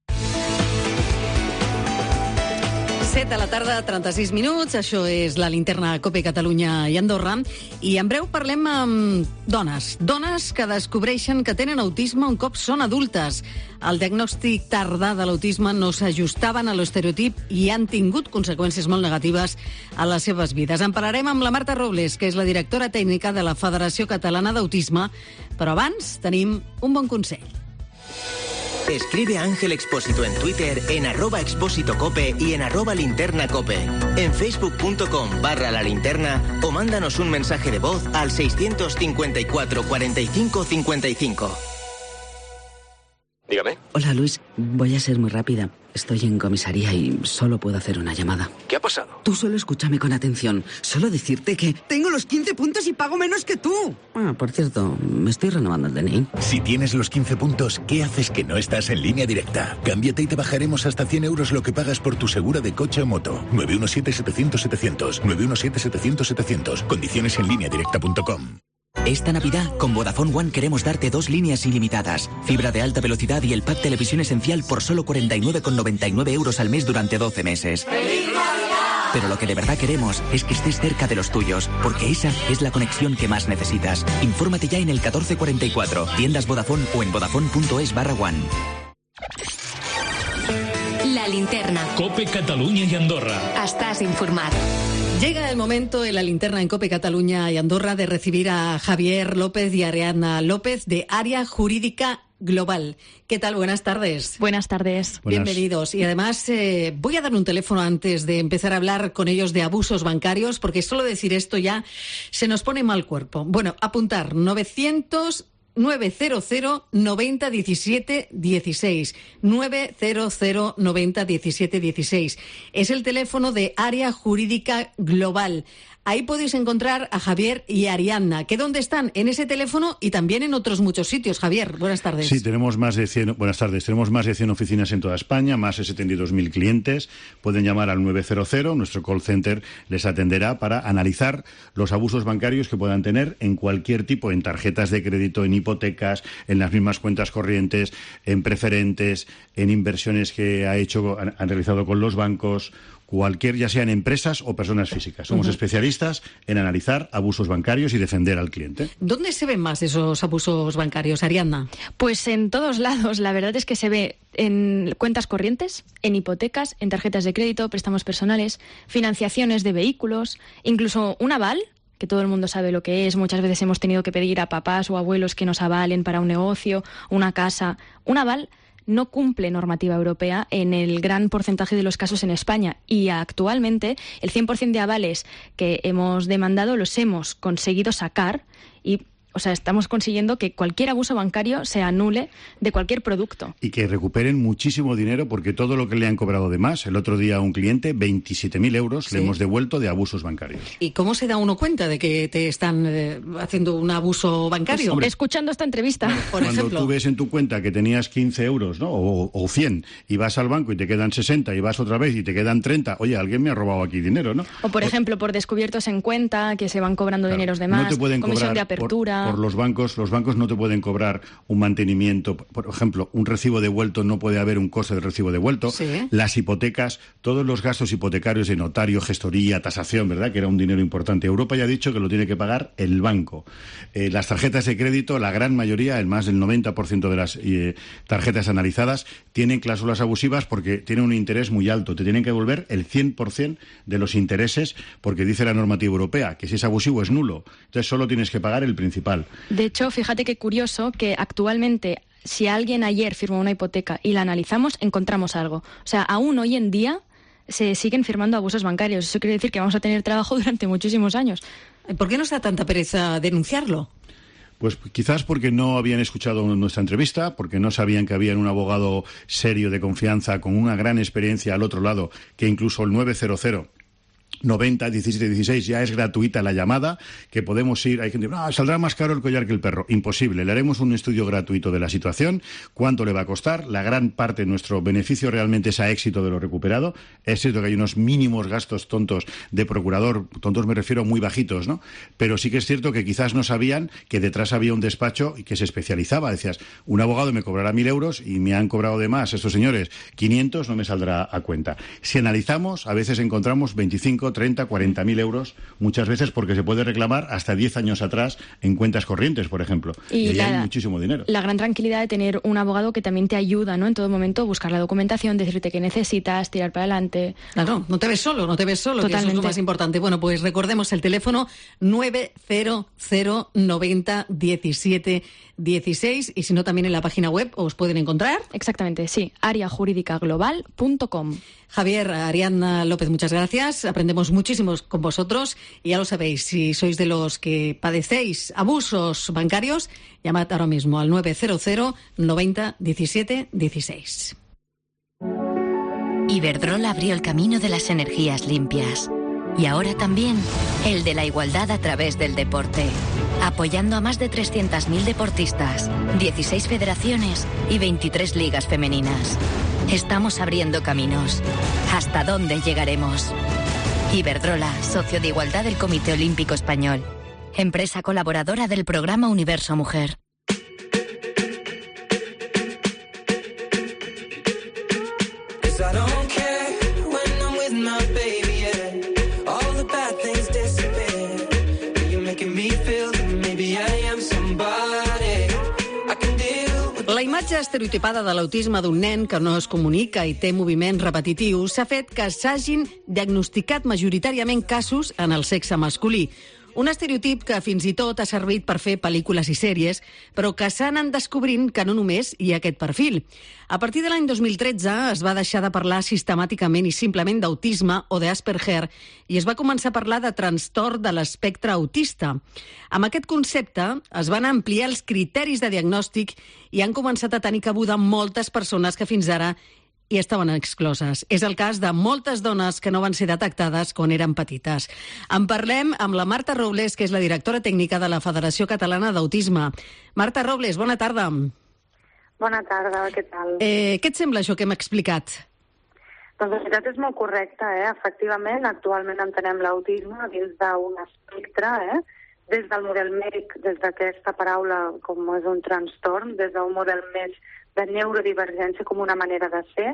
7 de la tarda, 36 minuts. Això és la linterna COPE Catalunya i Andorra. I en breu parlem amb dones que descobreixen que tenen autisme un cop són adultes. El diagnòstic tardà de l'autisme no s'ajustaven a l'estereotip i han tingut conseqüències molt negatives a les seves vides. En parlarem amb la Marta Robles, que és la directora tècnica de la Federació Catalana d'Autisme. Però abans tenim un bon consell. Escribe a Ángel Expósito en Twitter, en @expósitocope y en @linternacope. En facebook.com/la linterna o mándanos un mensaje de voz al 654 45 55. Dígame. Hola, Luis. Voy a ser muy rápida. Estoy en comisaría y solo puedo hacer una llamada. ¿Qué ha pasado? Tú solo escúchame con atención. Solo decirte que tengo los 15 puntos y pago menos que tú. Por cierto, me estoy renovando el DNI. Si tienes los 15 puntos, ¿qué haces que no estás en Línea Directa? Cámbiate y te bajaremos hasta 100 euros lo que pagas por tu segura de coche o moto. 917-700-700. 917-700-700. Condiciones en lineadirecta.com. Esta Navidad, con Vodafone One queremos darte 2 líneas ilimitadas, fibra de alta velocidad y el pack televisión esencial por solo 49,99 euros al mes durante 12 meses. ¡Feliz Navidad! Pero lo que de verdad queremos es que estés cerca de los tuyos, porque esa es la conexión que más necesitas. Infórmate ya en el 1444, tiendas Vodafone o en vodafone.es/one. La linterna. COPE Catalunya y Andorra. Estás informado. Llega el momento en la linterna en COPE Cataluña y Andorra de recibir a Javier López y Ariadna López de Área Jurídica Global. ¿Qué tal? Buenas tardes. Buenas tardes. Bienvenidos. Y además voy a dar un teléfono antes de empezar a hablar con ellos de abusos bancarios, porque solo decir esto ya se nos pone mal cuerpo. Bueno, apuntar 900 90 17 16. 900 90 17 16. Es el teléfono de Área Jurídica Global. Ahí podéis encontrar a Javier y a Ariadna, que ¿dónde están? En ese teléfono y también en otros muchos sitios. Javier, buenas tardes. Sí, tenemos más de 100, buenas tardes. Tenemos más de 100 oficinas en toda España, más de 72.000 clientes. Pueden llamar al 900, nuestro call center les atenderá para analizar los abusos bancarios que puedan tener en cualquier tipo, en tarjetas de crédito, en hipotecas, en las mismas cuentas corrientes, en preferentes, en inversiones que han realizado con los bancos, cualquier, ya sean empresas o personas físicas. Somos especialistas en analizar abusos bancarios y defender al cliente. ¿Dónde se ven más esos abusos bancarios, Ariadna? Pues en todos lados. La verdad es que se ve en cuentas corrientes, en hipotecas, en tarjetas de crédito, préstamos personales, financiaciones de vehículos, incluso un aval, que todo el mundo sabe lo que es. Muchas veces hemos tenido que pedir a papás o abuelos que nos avalen para un negocio, una casa. Un aval no cumple normativa europea en el gran porcentaje de los casos en España y actualmente el 100% de avales que hemos demandado los hemos conseguido sacar y estamos consiguiendo que cualquier abuso bancario se anule de cualquier producto. Y que recuperen muchísimo dinero porque todo lo que le han cobrado de más, el otro día a un cliente, 27.000 euros le hemos devuelto de abusos bancarios. ¿Y cómo se da uno cuenta de que te están haciendo un abuso bancario? Pues, escuchando esta entrevista. Cuando tú ves en tu cuenta que tenías 15 euros, ¿no? o 100, y vas al banco y te quedan 60, y vas otra vez y te quedan 30, oye, alguien me ha robado aquí dinero, ¿no? O, por ejemplo, por descubiertos en cuenta, que se van cobrando dineros de más, no te pueden comisión cobrar de apertura... Por los bancos no te pueden cobrar un mantenimiento. Por ejemplo, un recibo devuelto, no puede haber un coste del recibo devuelto. Sí. Las hipotecas, todos los gastos hipotecarios de notario, gestoría, tasación, ¿verdad? Que era un dinero importante. Europa ya ha dicho que lo tiene que pagar el banco. Las tarjetas de crédito, la gran mayoría, el más del 90% de las tarjetas analizadas, tienen cláusulas abusivas porque tienen un interés muy alto. Te tienen que devolver el 100% de los intereses porque dice la normativa europea que si es abusivo es nulo. Entonces solo tienes que pagar el principal. De hecho, fíjate qué curioso que actualmente, si alguien ayer firmó una hipoteca y la analizamos, encontramos algo. O sea, aún hoy en día se siguen firmando abusos bancarios. Eso quiere decir que vamos a tener trabajo durante muchísimos años. ¿Por qué nos da tanta pereza denunciarlo? Pues quizás porque no habían escuchado nuestra entrevista, porque no sabían que había un abogado serio de confianza con una gran experiencia al otro lado, que incluso el 900 90 17 16 ya es gratuita la llamada, que podemos ir. Hay gente que dice, saldrá más caro el collar que el perro. Imposible. Le haremos un estudio gratuito de la situación, cuánto le va a costar. La gran parte de nuestro beneficio realmente es a éxito de lo recuperado. Es cierto que hay unos mínimos gastos tontos de procurador, tontos me refiero muy bajitos, ¿no? Pero sí que es cierto que quizás no sabían que detrás había un despacho y que se especializaba. Decías, un abogado me cobrará 1.000 euros y me han cobrado de más estos señores 500, no me saldrá a cuenta. Si analizamos, a veces encontramos 25, 30, 40.000 euros, muchas veces porque se puede reclamar hasta 10 años atrás en cuentas corrientes, por ejemplo. Y hay muchísimo dinero. La gran tranquilidad de tener un abogado que también te ayuda, ¿no? En todo momento, buscar la documentación, decirte qué necesitas, tirar para adelante. Claro, no te ves solo, Totalmente. Que eso es lo más importante. Bueno, pues recordemos el teléfono 900 90 17 16 y si no también en la página web os pueden encontrar. Exactamente, sí, areajuridicaglobal.com. Javier, Ariadna López, muchas gracias. Aprendemos muchísimo con vosotros y ya lo sabéis, si sois de los que padecéis abusos bancarios, llamad ahora mismo al 900 90 17 16. Iberdrola abrió el camino de las energías limpias y ahora también el de la igualdad a través del deporte, apoyando a más de 300.000 deportistas, 16 federaciones y 23 ligas femeninas. Estamos abriendo caminos. ¿Hasta dónde llegaremos? Iberdrola, socio de igualdad del Comité Olímpico Español. Empresa colaboradora del programa Universo Mujer. La imatge estereotipada de l'autisme d'un nen que no es comunica i té moviments repetitius s'ha fet que s'hagin diagnosticat majoritàriament casos en el sexe masculí. Un estereotip que fins i tot ha servit per fer pel·lícules i sèries, però que s'han anat descobrint que no només hi ha aquest perfil. A partir de l'any 2013 es va deixar de parlar sistemàticament i simplement d'autisme o d'Asperger i es va començar a parlar de trastorn de l'espectre autista. Amb aquest concepte es van ampliar els criteris de diagnòstic i han començat a tenir cabuda moltes persones que fins ara i estaven excloses. És el cas de moltes dones que no van ser detectades quan eren petites. En parlem amb la Marta Robles, que és la directora tècnica de la Federació Catalana d'Autisme. Marta Robles, bona tarda. Bona tarda, què tal? Què et sembla això que hem explicat? Doncs la veritat és molt correcte, Efectivament, actualment entenem l'autisme dins d'un espectre, des del model mèdic, des d'aquesta paraula com és un trastorn, des d'un model més de neurodivergència com una manera de ser,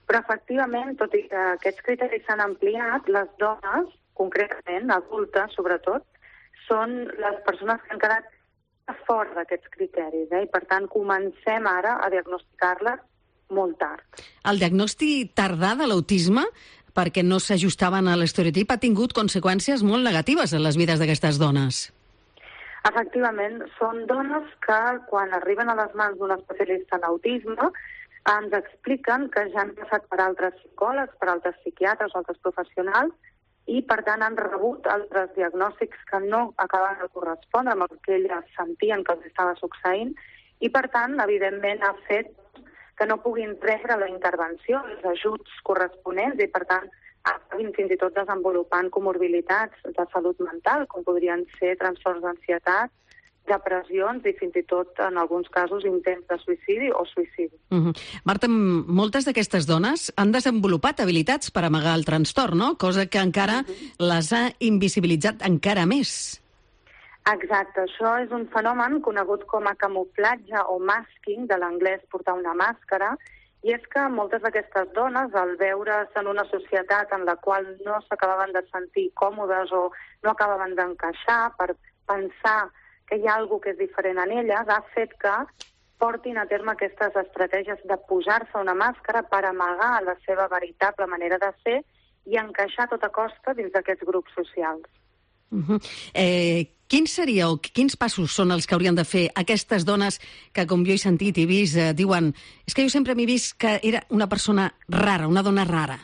Però, efectivament, tot i que aquests criteris s'han ampliat, les dones, concretament, adultes, sobretot, són les persones que han quedat fora d'aquests criteris, i per tant comencem ara a diagnosticar-les molt tard. El diagnòstic tardà de l'autisme, perquè no s'ajustaven a l'estereotip, ha tingut conseqüències molt negatives en les vides d'aquestes dones. Efectivament, són dones que, quan arriben a les mans d'un especialista en autisme, ens expliquen que ja han passat per altres psicòlegs, per altres psiquiatres o altres professionals, i, per tant, han rebut altres diagnòstics que no acaben de correspondre amb el que elles sentien que els estava succeint, i, per tant, evidentment, ha fet que no puguin rebre la intervenció, els ajuts corresponents, i, per tant, acabin fins i tot desenvolupant comorbilitats de salut mental, com podrien ser trastorns d'ansietat, depressions i fins i tot, en alguns casos, intents de suïcidi o suïcidi. Marta, moltes d'aquestes dones han desenvolupat habilitats per amagar el trastorn, no? Cosa que encara les ha invisibilitzat encara més. Exacte, això és un fenomen conegut com a camuflatge o masking, de l'anglès portar una màscara, i és que moltes d'aquestes dones, al veure's en una societat en la qual no s'acabaven de sentir còmodes o no acabaven d'encaixar, per pensar que hi ha alguna que és diferent en elles, ha fet que portin a terme aquestes estratègies de posar-se una màscara per amagar la seva veritable manera de ser i encaixar a tota costa dins d'aquests grups socials. Quins seria o quins passos són els que haurien de fer aquestes dones que, com jo he sentit i vist, diuen és que jo sempre m'he vist que era una persona rara, una dona rara?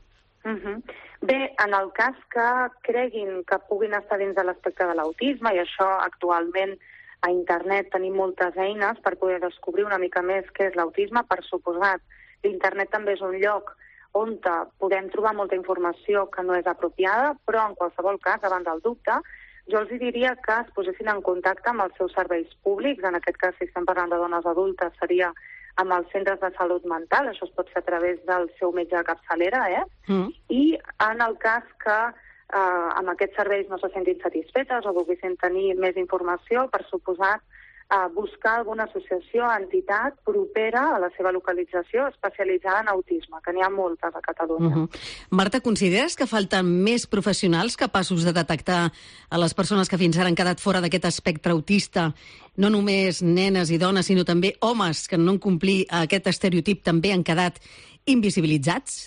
Bé, en el cas que creguin que puguin estar dins de l'aspecte de l'autisme, i això actualment a internet tenim moltes eines per poder descobrir una mica més què és l'autisme, per suposat. L'internet també és un lloc on podem trobar molta informació que no és apropiada, però en qualsevol cas, davant del dubte, jo els diria que es posessin en contacte amb els seus serveis públics. En aquest cas, si estem parlant de dones adultes, seria amb els centres de salut mental, això es pot fer a través del seu metge de capçalera, i en el cas que amb aquests serveis no se sentin satisfetes o volguessin tenir més informació, per suposat, buscar alguna associació, entitat propera a la seva localització especialitzada en autisme, que n'hi ha moltes a Catalunya. Marta, consideres que falten més professionals capaços de detectar a les persones que fins ara han quedat fora d'aquest espectre autista, no només nenes i dones, sinó també homes que no han complit aquest estereotip també han quedat invisibilitzats?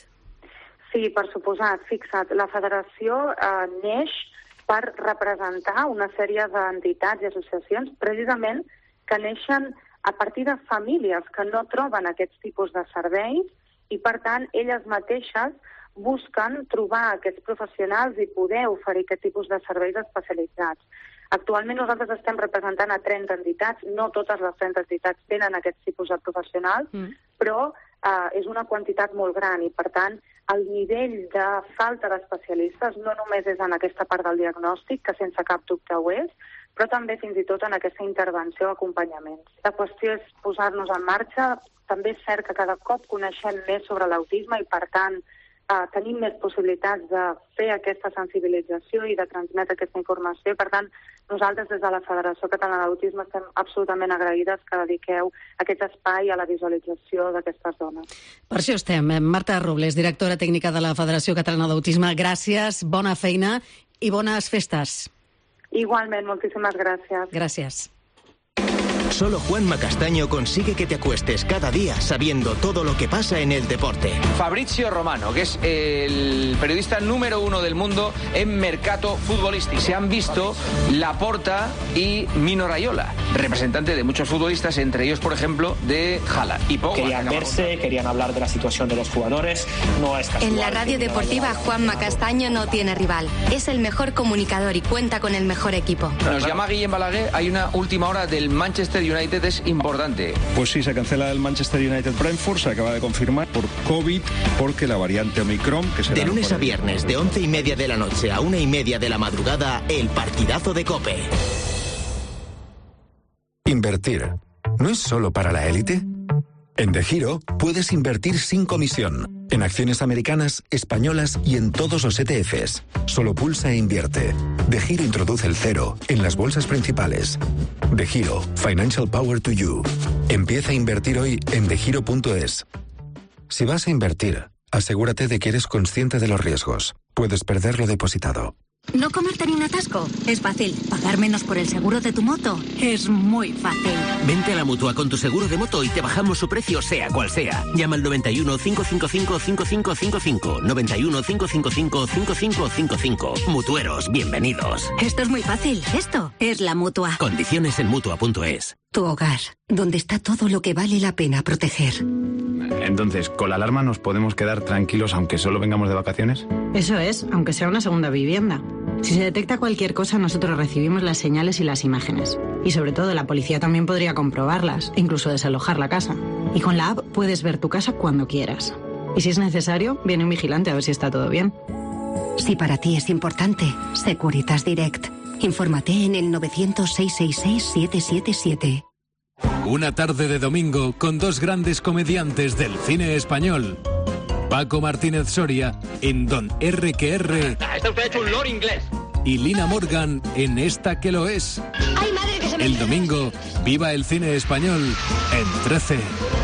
Sí, per suposat. Fixa't, la federació neix per representar una sèrie d'entitats i associacions precisament que neixen a partir de famílies que no troben aquests tipus de serveis i, per tant, elles mateixes busquen trobar aquests professionals i poder oferir aquest tipus de serveis especialitzats. Actualment nosaltres estem representant a 30 entitats, no totes les 30 entitats tenen aquests tipus de professionals, però és una quantitat molt gran i, per tant, el nivell de falta d'especialistes no només és en aquesta part del diagnòstic, que sense cap dubte ho és, però també fins i tot en aquesta intervenció o acompanyament. La qüestió és posar-nos en marxa. També és cert que cada cop coneixem més sobre l'autisme i, per tant, tenim més possibilitats de fer aquesta sensibilització i de transmetre aquesta informació. Per tant, nosaltres des de la Federació Catalana d'Autisme estem absolutament agraïdes que dediqueu aquest espai a la visualització d'aquestes dones. Per això estem. Marta Robles, directora tècnica de la Federació Catalana d'Autisme, gràcies, bona feina i bones festes. Igualment, moltíssimes gràcies. Gràcies. Solo Juanma Castaño consigue que te acuestes cada día sabiendo todo lo que pasa en el deporte. Fabrizio Romano, que es el periodista número 1 del mundo en mercado futbolístico. Se han visto Laporta y Mino Raiola, representante de muchos futbolistas, entre ellos, por ejemplo, de Haaland y Pogba. Querían verse, querían hablar de la situación de los jugadores. No es casual. En la radio deportiva, Juanma Castaño no tiene rival. Es el mejor comunicador y cuenta con el mejor equipo. Nos llama Guillem Balaguer. Hay una última hora del Manchester United, es importante. Pues sí, se cancela el Manchester United-Brentford, se acaba de confirmar por COVID, porque la variante Omicron... que será de lunes a viernes, de 11:30 de la noche a 1:30 de la madrugada, el partidazo de COPE. Invertir, ¿no es solo para la élite? En DEGIRO puedes invertir sin comisión, en acciones americanas, españolas y en todos los ETFs. Solo pulsa e invierte. DEGIRO introduce el cero en las bolsas principales. DEGIRO, Financial Power to You. Empieza a invertir hoy en degiro.es. Si vas a invertir, asegúrate de que eres consciente de los riesgos. Puedes perder lo depositado. No comerte ni un atasco es fácil. Pagar menos por el seguro de tu moto es muy fácil. Vente a la Mutua con tu seguro de moto y te bajamos su precio sea cual sea. Llama al 91 555 5555. 91 555 5555. Mutueros, bienvenidos. Esto es muy fácil. Esto es la Mutua. Condiciones en Mutua.es. Tu hogar, donde está todo lo que vale la pena proteger. Entonces, ¿con la alarma nos podemos quedar tranquilos aunque solo vengamos de vacaciones? Eso es, aunque sea una segunda vivienda. Si se detecta cualquier cosa, nosotros recibimos las señales y las imágenes. Y sobre todo, la policía también podría comprobarlas, e incluso desalojar la casa. Y con la app puedes ver tu casa cuando quieras. Y si es necesario, viene un vigilante a ver si está todo bien. Si para ti es importante, Securitas Direct. Infórmate en el 900-666-777. Una tarde de domingo con dos grandes comediantes del cine español. Paco Martínez Soria en Don R que R. Está usted hecho un lord inglés. Y Lina Morgan en Esta que lo es. ¡Ay, madre, que se me... El domingo, viva el cine español en 13.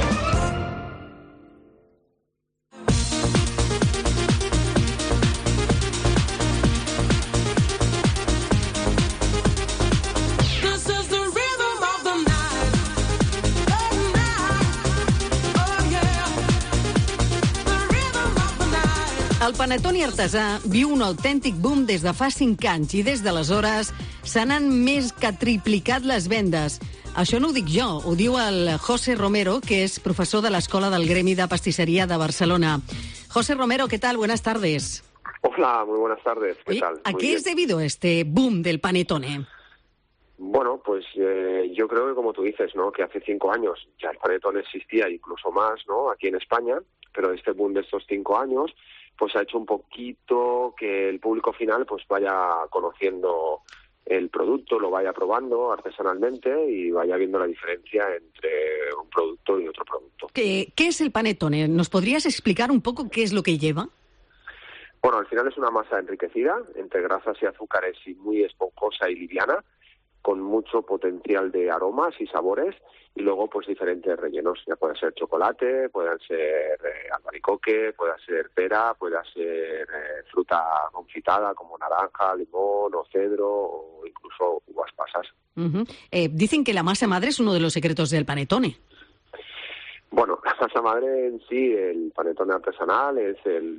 El panetoni artesà viu un autèntic boom des de fa 5 anys i des d'aleshores se n'han més que triplicat les vendes. Això no ho dic jo, ho diu el José Romero, que és professor de l'Escola del Gremi de Pastissería de Barcelona. José Romero, ¿qué tal? Buenas tardes. Hola, muy buenas tardes. ¿Qué tal? ¿A qué es debido este boom del panetone? Bueno, pues yo creo que como tú dices, ¿no? Que hace 5 años ya el panetone existía, incluso más, ¿no? Aquí en España, pero este boom de estos 5 años pues ha hecho un poquito que el público final pues vaya conociendo el producto, lo vaya probando artesanalmente y vaya viendo la diferencia entre un producto y otro producto. ¿Qué es el panetone? ¿Nos podrías explicar un poco qué es lo que lleva? Bueno, al final es una masa enriquecida entre grasas y azúcares y muy esponjosa y liviana, con mucho potencial de aromas y sabores, y luego pues diferentes rellenos. Ya puede ser chocolate, pueden ser albaricoque, puede ser pera, puede ser fruta confitada como naranja, limón o cedro o incluso uvas pasas. Dicen que la masa madre es uno de los secretos del panetone. Bueno, la masa madre en sí, el panetone artesanal, es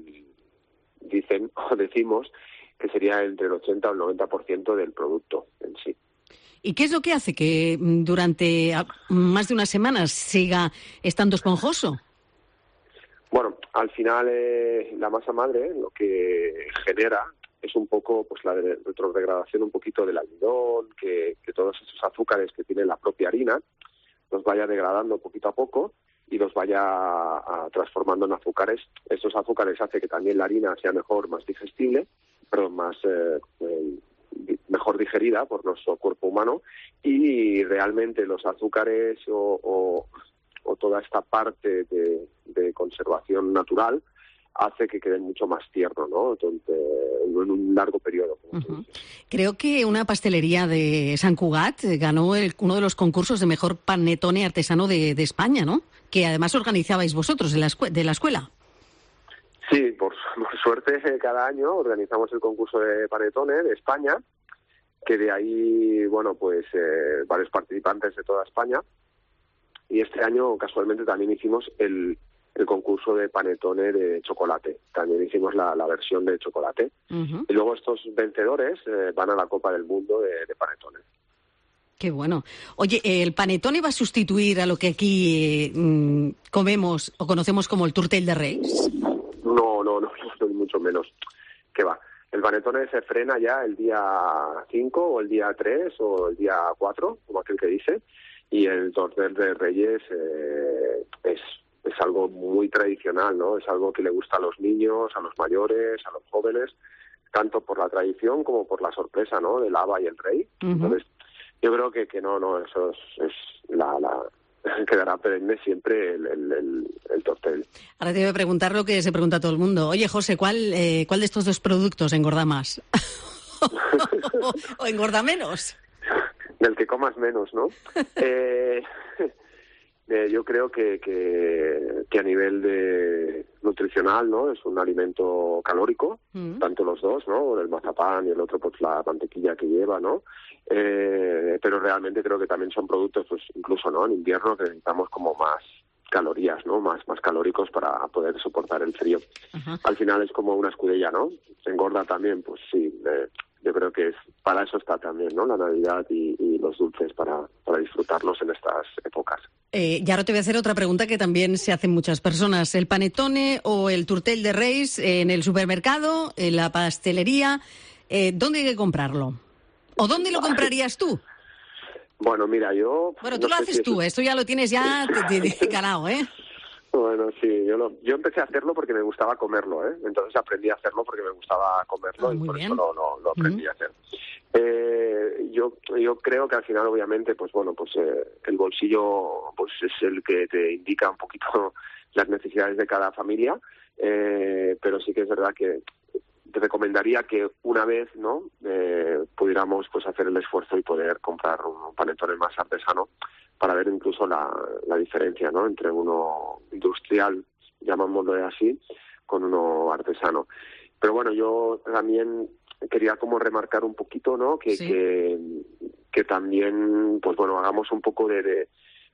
decimos que sería entre el 80 o el 90% del producto en sí. ¿Y qué es lo que hace que durante más de unas semanas siga estando esponjoso? Bueno, al final la masa madre lo que genera es un poco pues la retrodegradación un poquito del almidón, que todos esos azúcares que tiene la propia harina los vaya degradando poquito a poco y los vaya transformando en azúcares. Estos azúcares hacen que también la harina sea más digestible, pero mejor digerida por nuestro cuerpo humano, y realmente los azúcares o toda esta parte de conservación natural hace que quede mucho más tierno, ¿no? En un largo periodo. Creo que una pastelería de Sant Cugat ganó uno de los concursos de mejor panetone artesano de España, ¿no? Que además organizabais vosotros de la escuela. Sí, por suerte cada año organizamos el concurso de panetone de España, que de ahí, bueno, pues varios participantes de toda España, y este año casualmente también hicimos el concurso de panetone de chocolate, también hicimos la versión de chocolate, y luego estos vencedores van a la Copa del Mundo de panetone. Qué bueno. Oye, ¿el panetone va a sustituir a lo que aquí comemos o conocemos como el turtell de Reis? No, ni mucho menos. ¿Qué va? El panetone se frena ya el día 5 o el día 3 o el día 4, como aquel que dice, y el tortell de Reyes es algo muy tradicional, ¿no? Es algo que le gusta a los niños, a los mayores, a los jóvenes, tanto por la tradición como por la sorpresa, ¿no? Del haba y el rey. Entonces, yo creo que eso es quedará perenne siempre el tortell. Ahora te voy a preguntar lo que se pregunta todo el mundo. Oye, José, ¿cuál de estos dos productos engorda más? ¿O engorda menos? Del que comas menos, ¿no? yo creo que a nivel de nutricional, ¿no? Es un alimento calórico, tanto los dos, ¿no? El mazapán y el otro, pues la mantequilla que lleva, ¿no? Pero realmente creo que también son productos, pues incluso, ¿no? En invierno que necesitamos como más calorías, ¿no? Más calóricos para poder soportar el frío. Al final es como una escudella, ¿no? Se engorda también, pues sí. Yo creo que para eso está también, ¿no? La Navidad y los dulces para disfrutarlos en estas épocas. Y ahora te voy a hacer otra pregunta que también se hacen muchas personas. ¿El panetone o el turtell de Reis en el supermercado, en la pastelería? ¿Dónde hay que comprarlo? ¿O dónde lo comprarías tú? Bueno, mira, yo... Bueno, tú lo haces tú, esto ya lo tienes ya ganado, ¿eh? Bueno, sí, yo empecé a hacerlo porque me gustaba comerlo, ¿eh? Entonces aprendí a hacerlo porque me gustaba comerlo y por eso lo aprendí a hacer. Yo creo que al final, obviamente, pues bueno, pues el bolsillo pues es el que te indica un poquito las necesidades de cada familia, pero sí que es verdad que te recomendaría que una vez, ¿no? Pudiéramos pues hacer el esfuerzo y poder comprar un panetone más artesano para ver incluso la diferencia, ¿no? Entre uno industrial, llamámoslo así, con uno artesano. Pero bueno, yo también quería como remarcar un poquito, ¿no? Que también, pues bueno, hagamos un poco de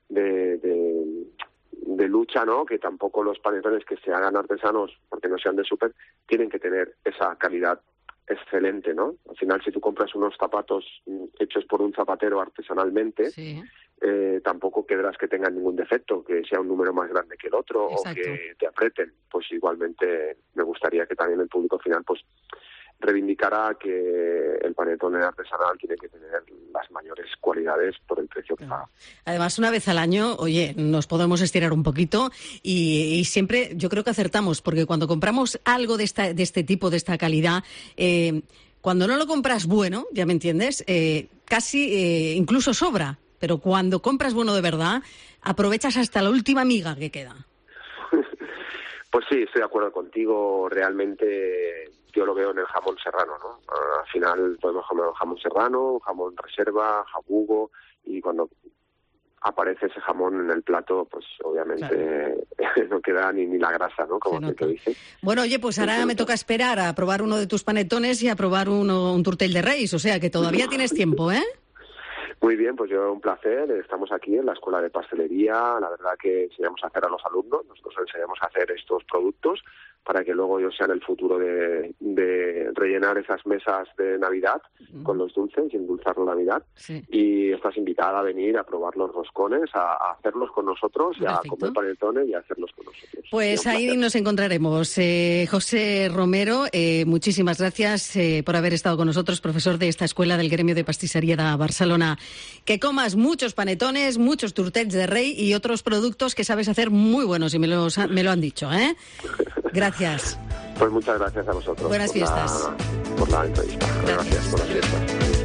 lucha, ¿no? Que tampoco los panetones que se hagan artesanos, porque no sean de súper, tienen que tener esa calidad excelente, ¿no? Al final, si tú compras unos zapatos hechos por un zapatero artesanalmente, tampoco querrás que tengan ningún defecto, que sea un número más grande que el otro. Exacto. O que te aprieten. Pues igualmente me gustaría que también el público final pues reivindicara que el panetone artesanal tiene que tener las mayores cualidades por el precio que paga. Además, una vez al año, oye, nos podemos estirar un poquito y siempre yo creo que acertamos, porque cuando compramos algo de este tipo, de esta calidad, cuando no lo compras bueno, ya me entiendes, casi incluso sobra, pero cuando compras bueno de verdad, aprovechas hasta la última miga que queda. Pues sí, estoy de acuerdo contigo. Realmente yo lo veo en el jamón serrano, ¿no? Al final podemos comer jamón serrano, jamón reserva, jabugo, y cuando aparece ese jamón en el plato, pues obviamente no queda ni la grasa, ¿no? Como que dice. Bueno, oye, pues ahora me toca esperar a probar uno de tus panetones y a probar un turtell de Reis, o sea que todavía tienes tiempo, ¿eh? Muy bien, pues yo un placer. Estamos aquí en la Escuela de Pastelería. La verdad que enseñamos a hacer a los alumnos. Nosotros enseñamos a hacer estos productos para que luego ellos sean el futuro de rellenar esas mesas de Navidad con los dulces y endulzar la Navidad. Sí. Y estás invitada a venir a probar los roscones, a hacerlos con nosotros. Perfecto. Y a comer panetones y a hacerlos con nosotros. Pues ahí nos encontraremos. José Romero, muchísimas gracias por haber estado con nosotros, profesor de esta Escuela del Gremio de Pastisseria de Barcelona. Que comas muchos panetones, muchos turtells de Rey y otros productos que sabes hacer muy buenos, y me lo han dicho, ¿eh? Gracias. Pues muchas gracias a vosotros. Buenas fiestas. Por la entrevista. Gracias por las fiestas.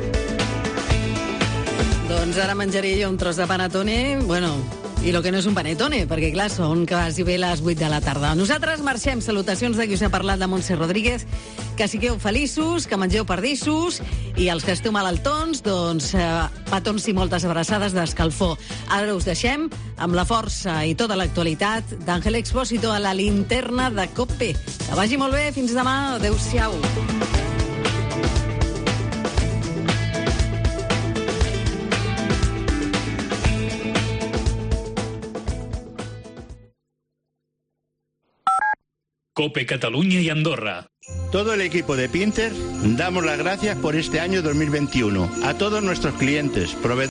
Doncs ara menjaré jo un tros de panetone, bueno, i el que no és un panetone, perquè clar, són quasi bé les 8 de la tarda. Nosaltres marxem. Salutacions de qui us ha parlat, de Montse Rodríguez. Que sigueu feliços, que mengeu pardissos, i els que esteu malaltons, doncs petons i moltes abraçades d'escalfor. Ara us deixem amb la força i tota l'actualitat d'Àngel Expósito a la linterna de COPE. Que vagi molt bé, fins demà, adeu-siau. COPE Cataluña y Andorra. Todo el equipo de Pinter damos las gracias por este año 2021 a todos nuestros clientes, proveedores.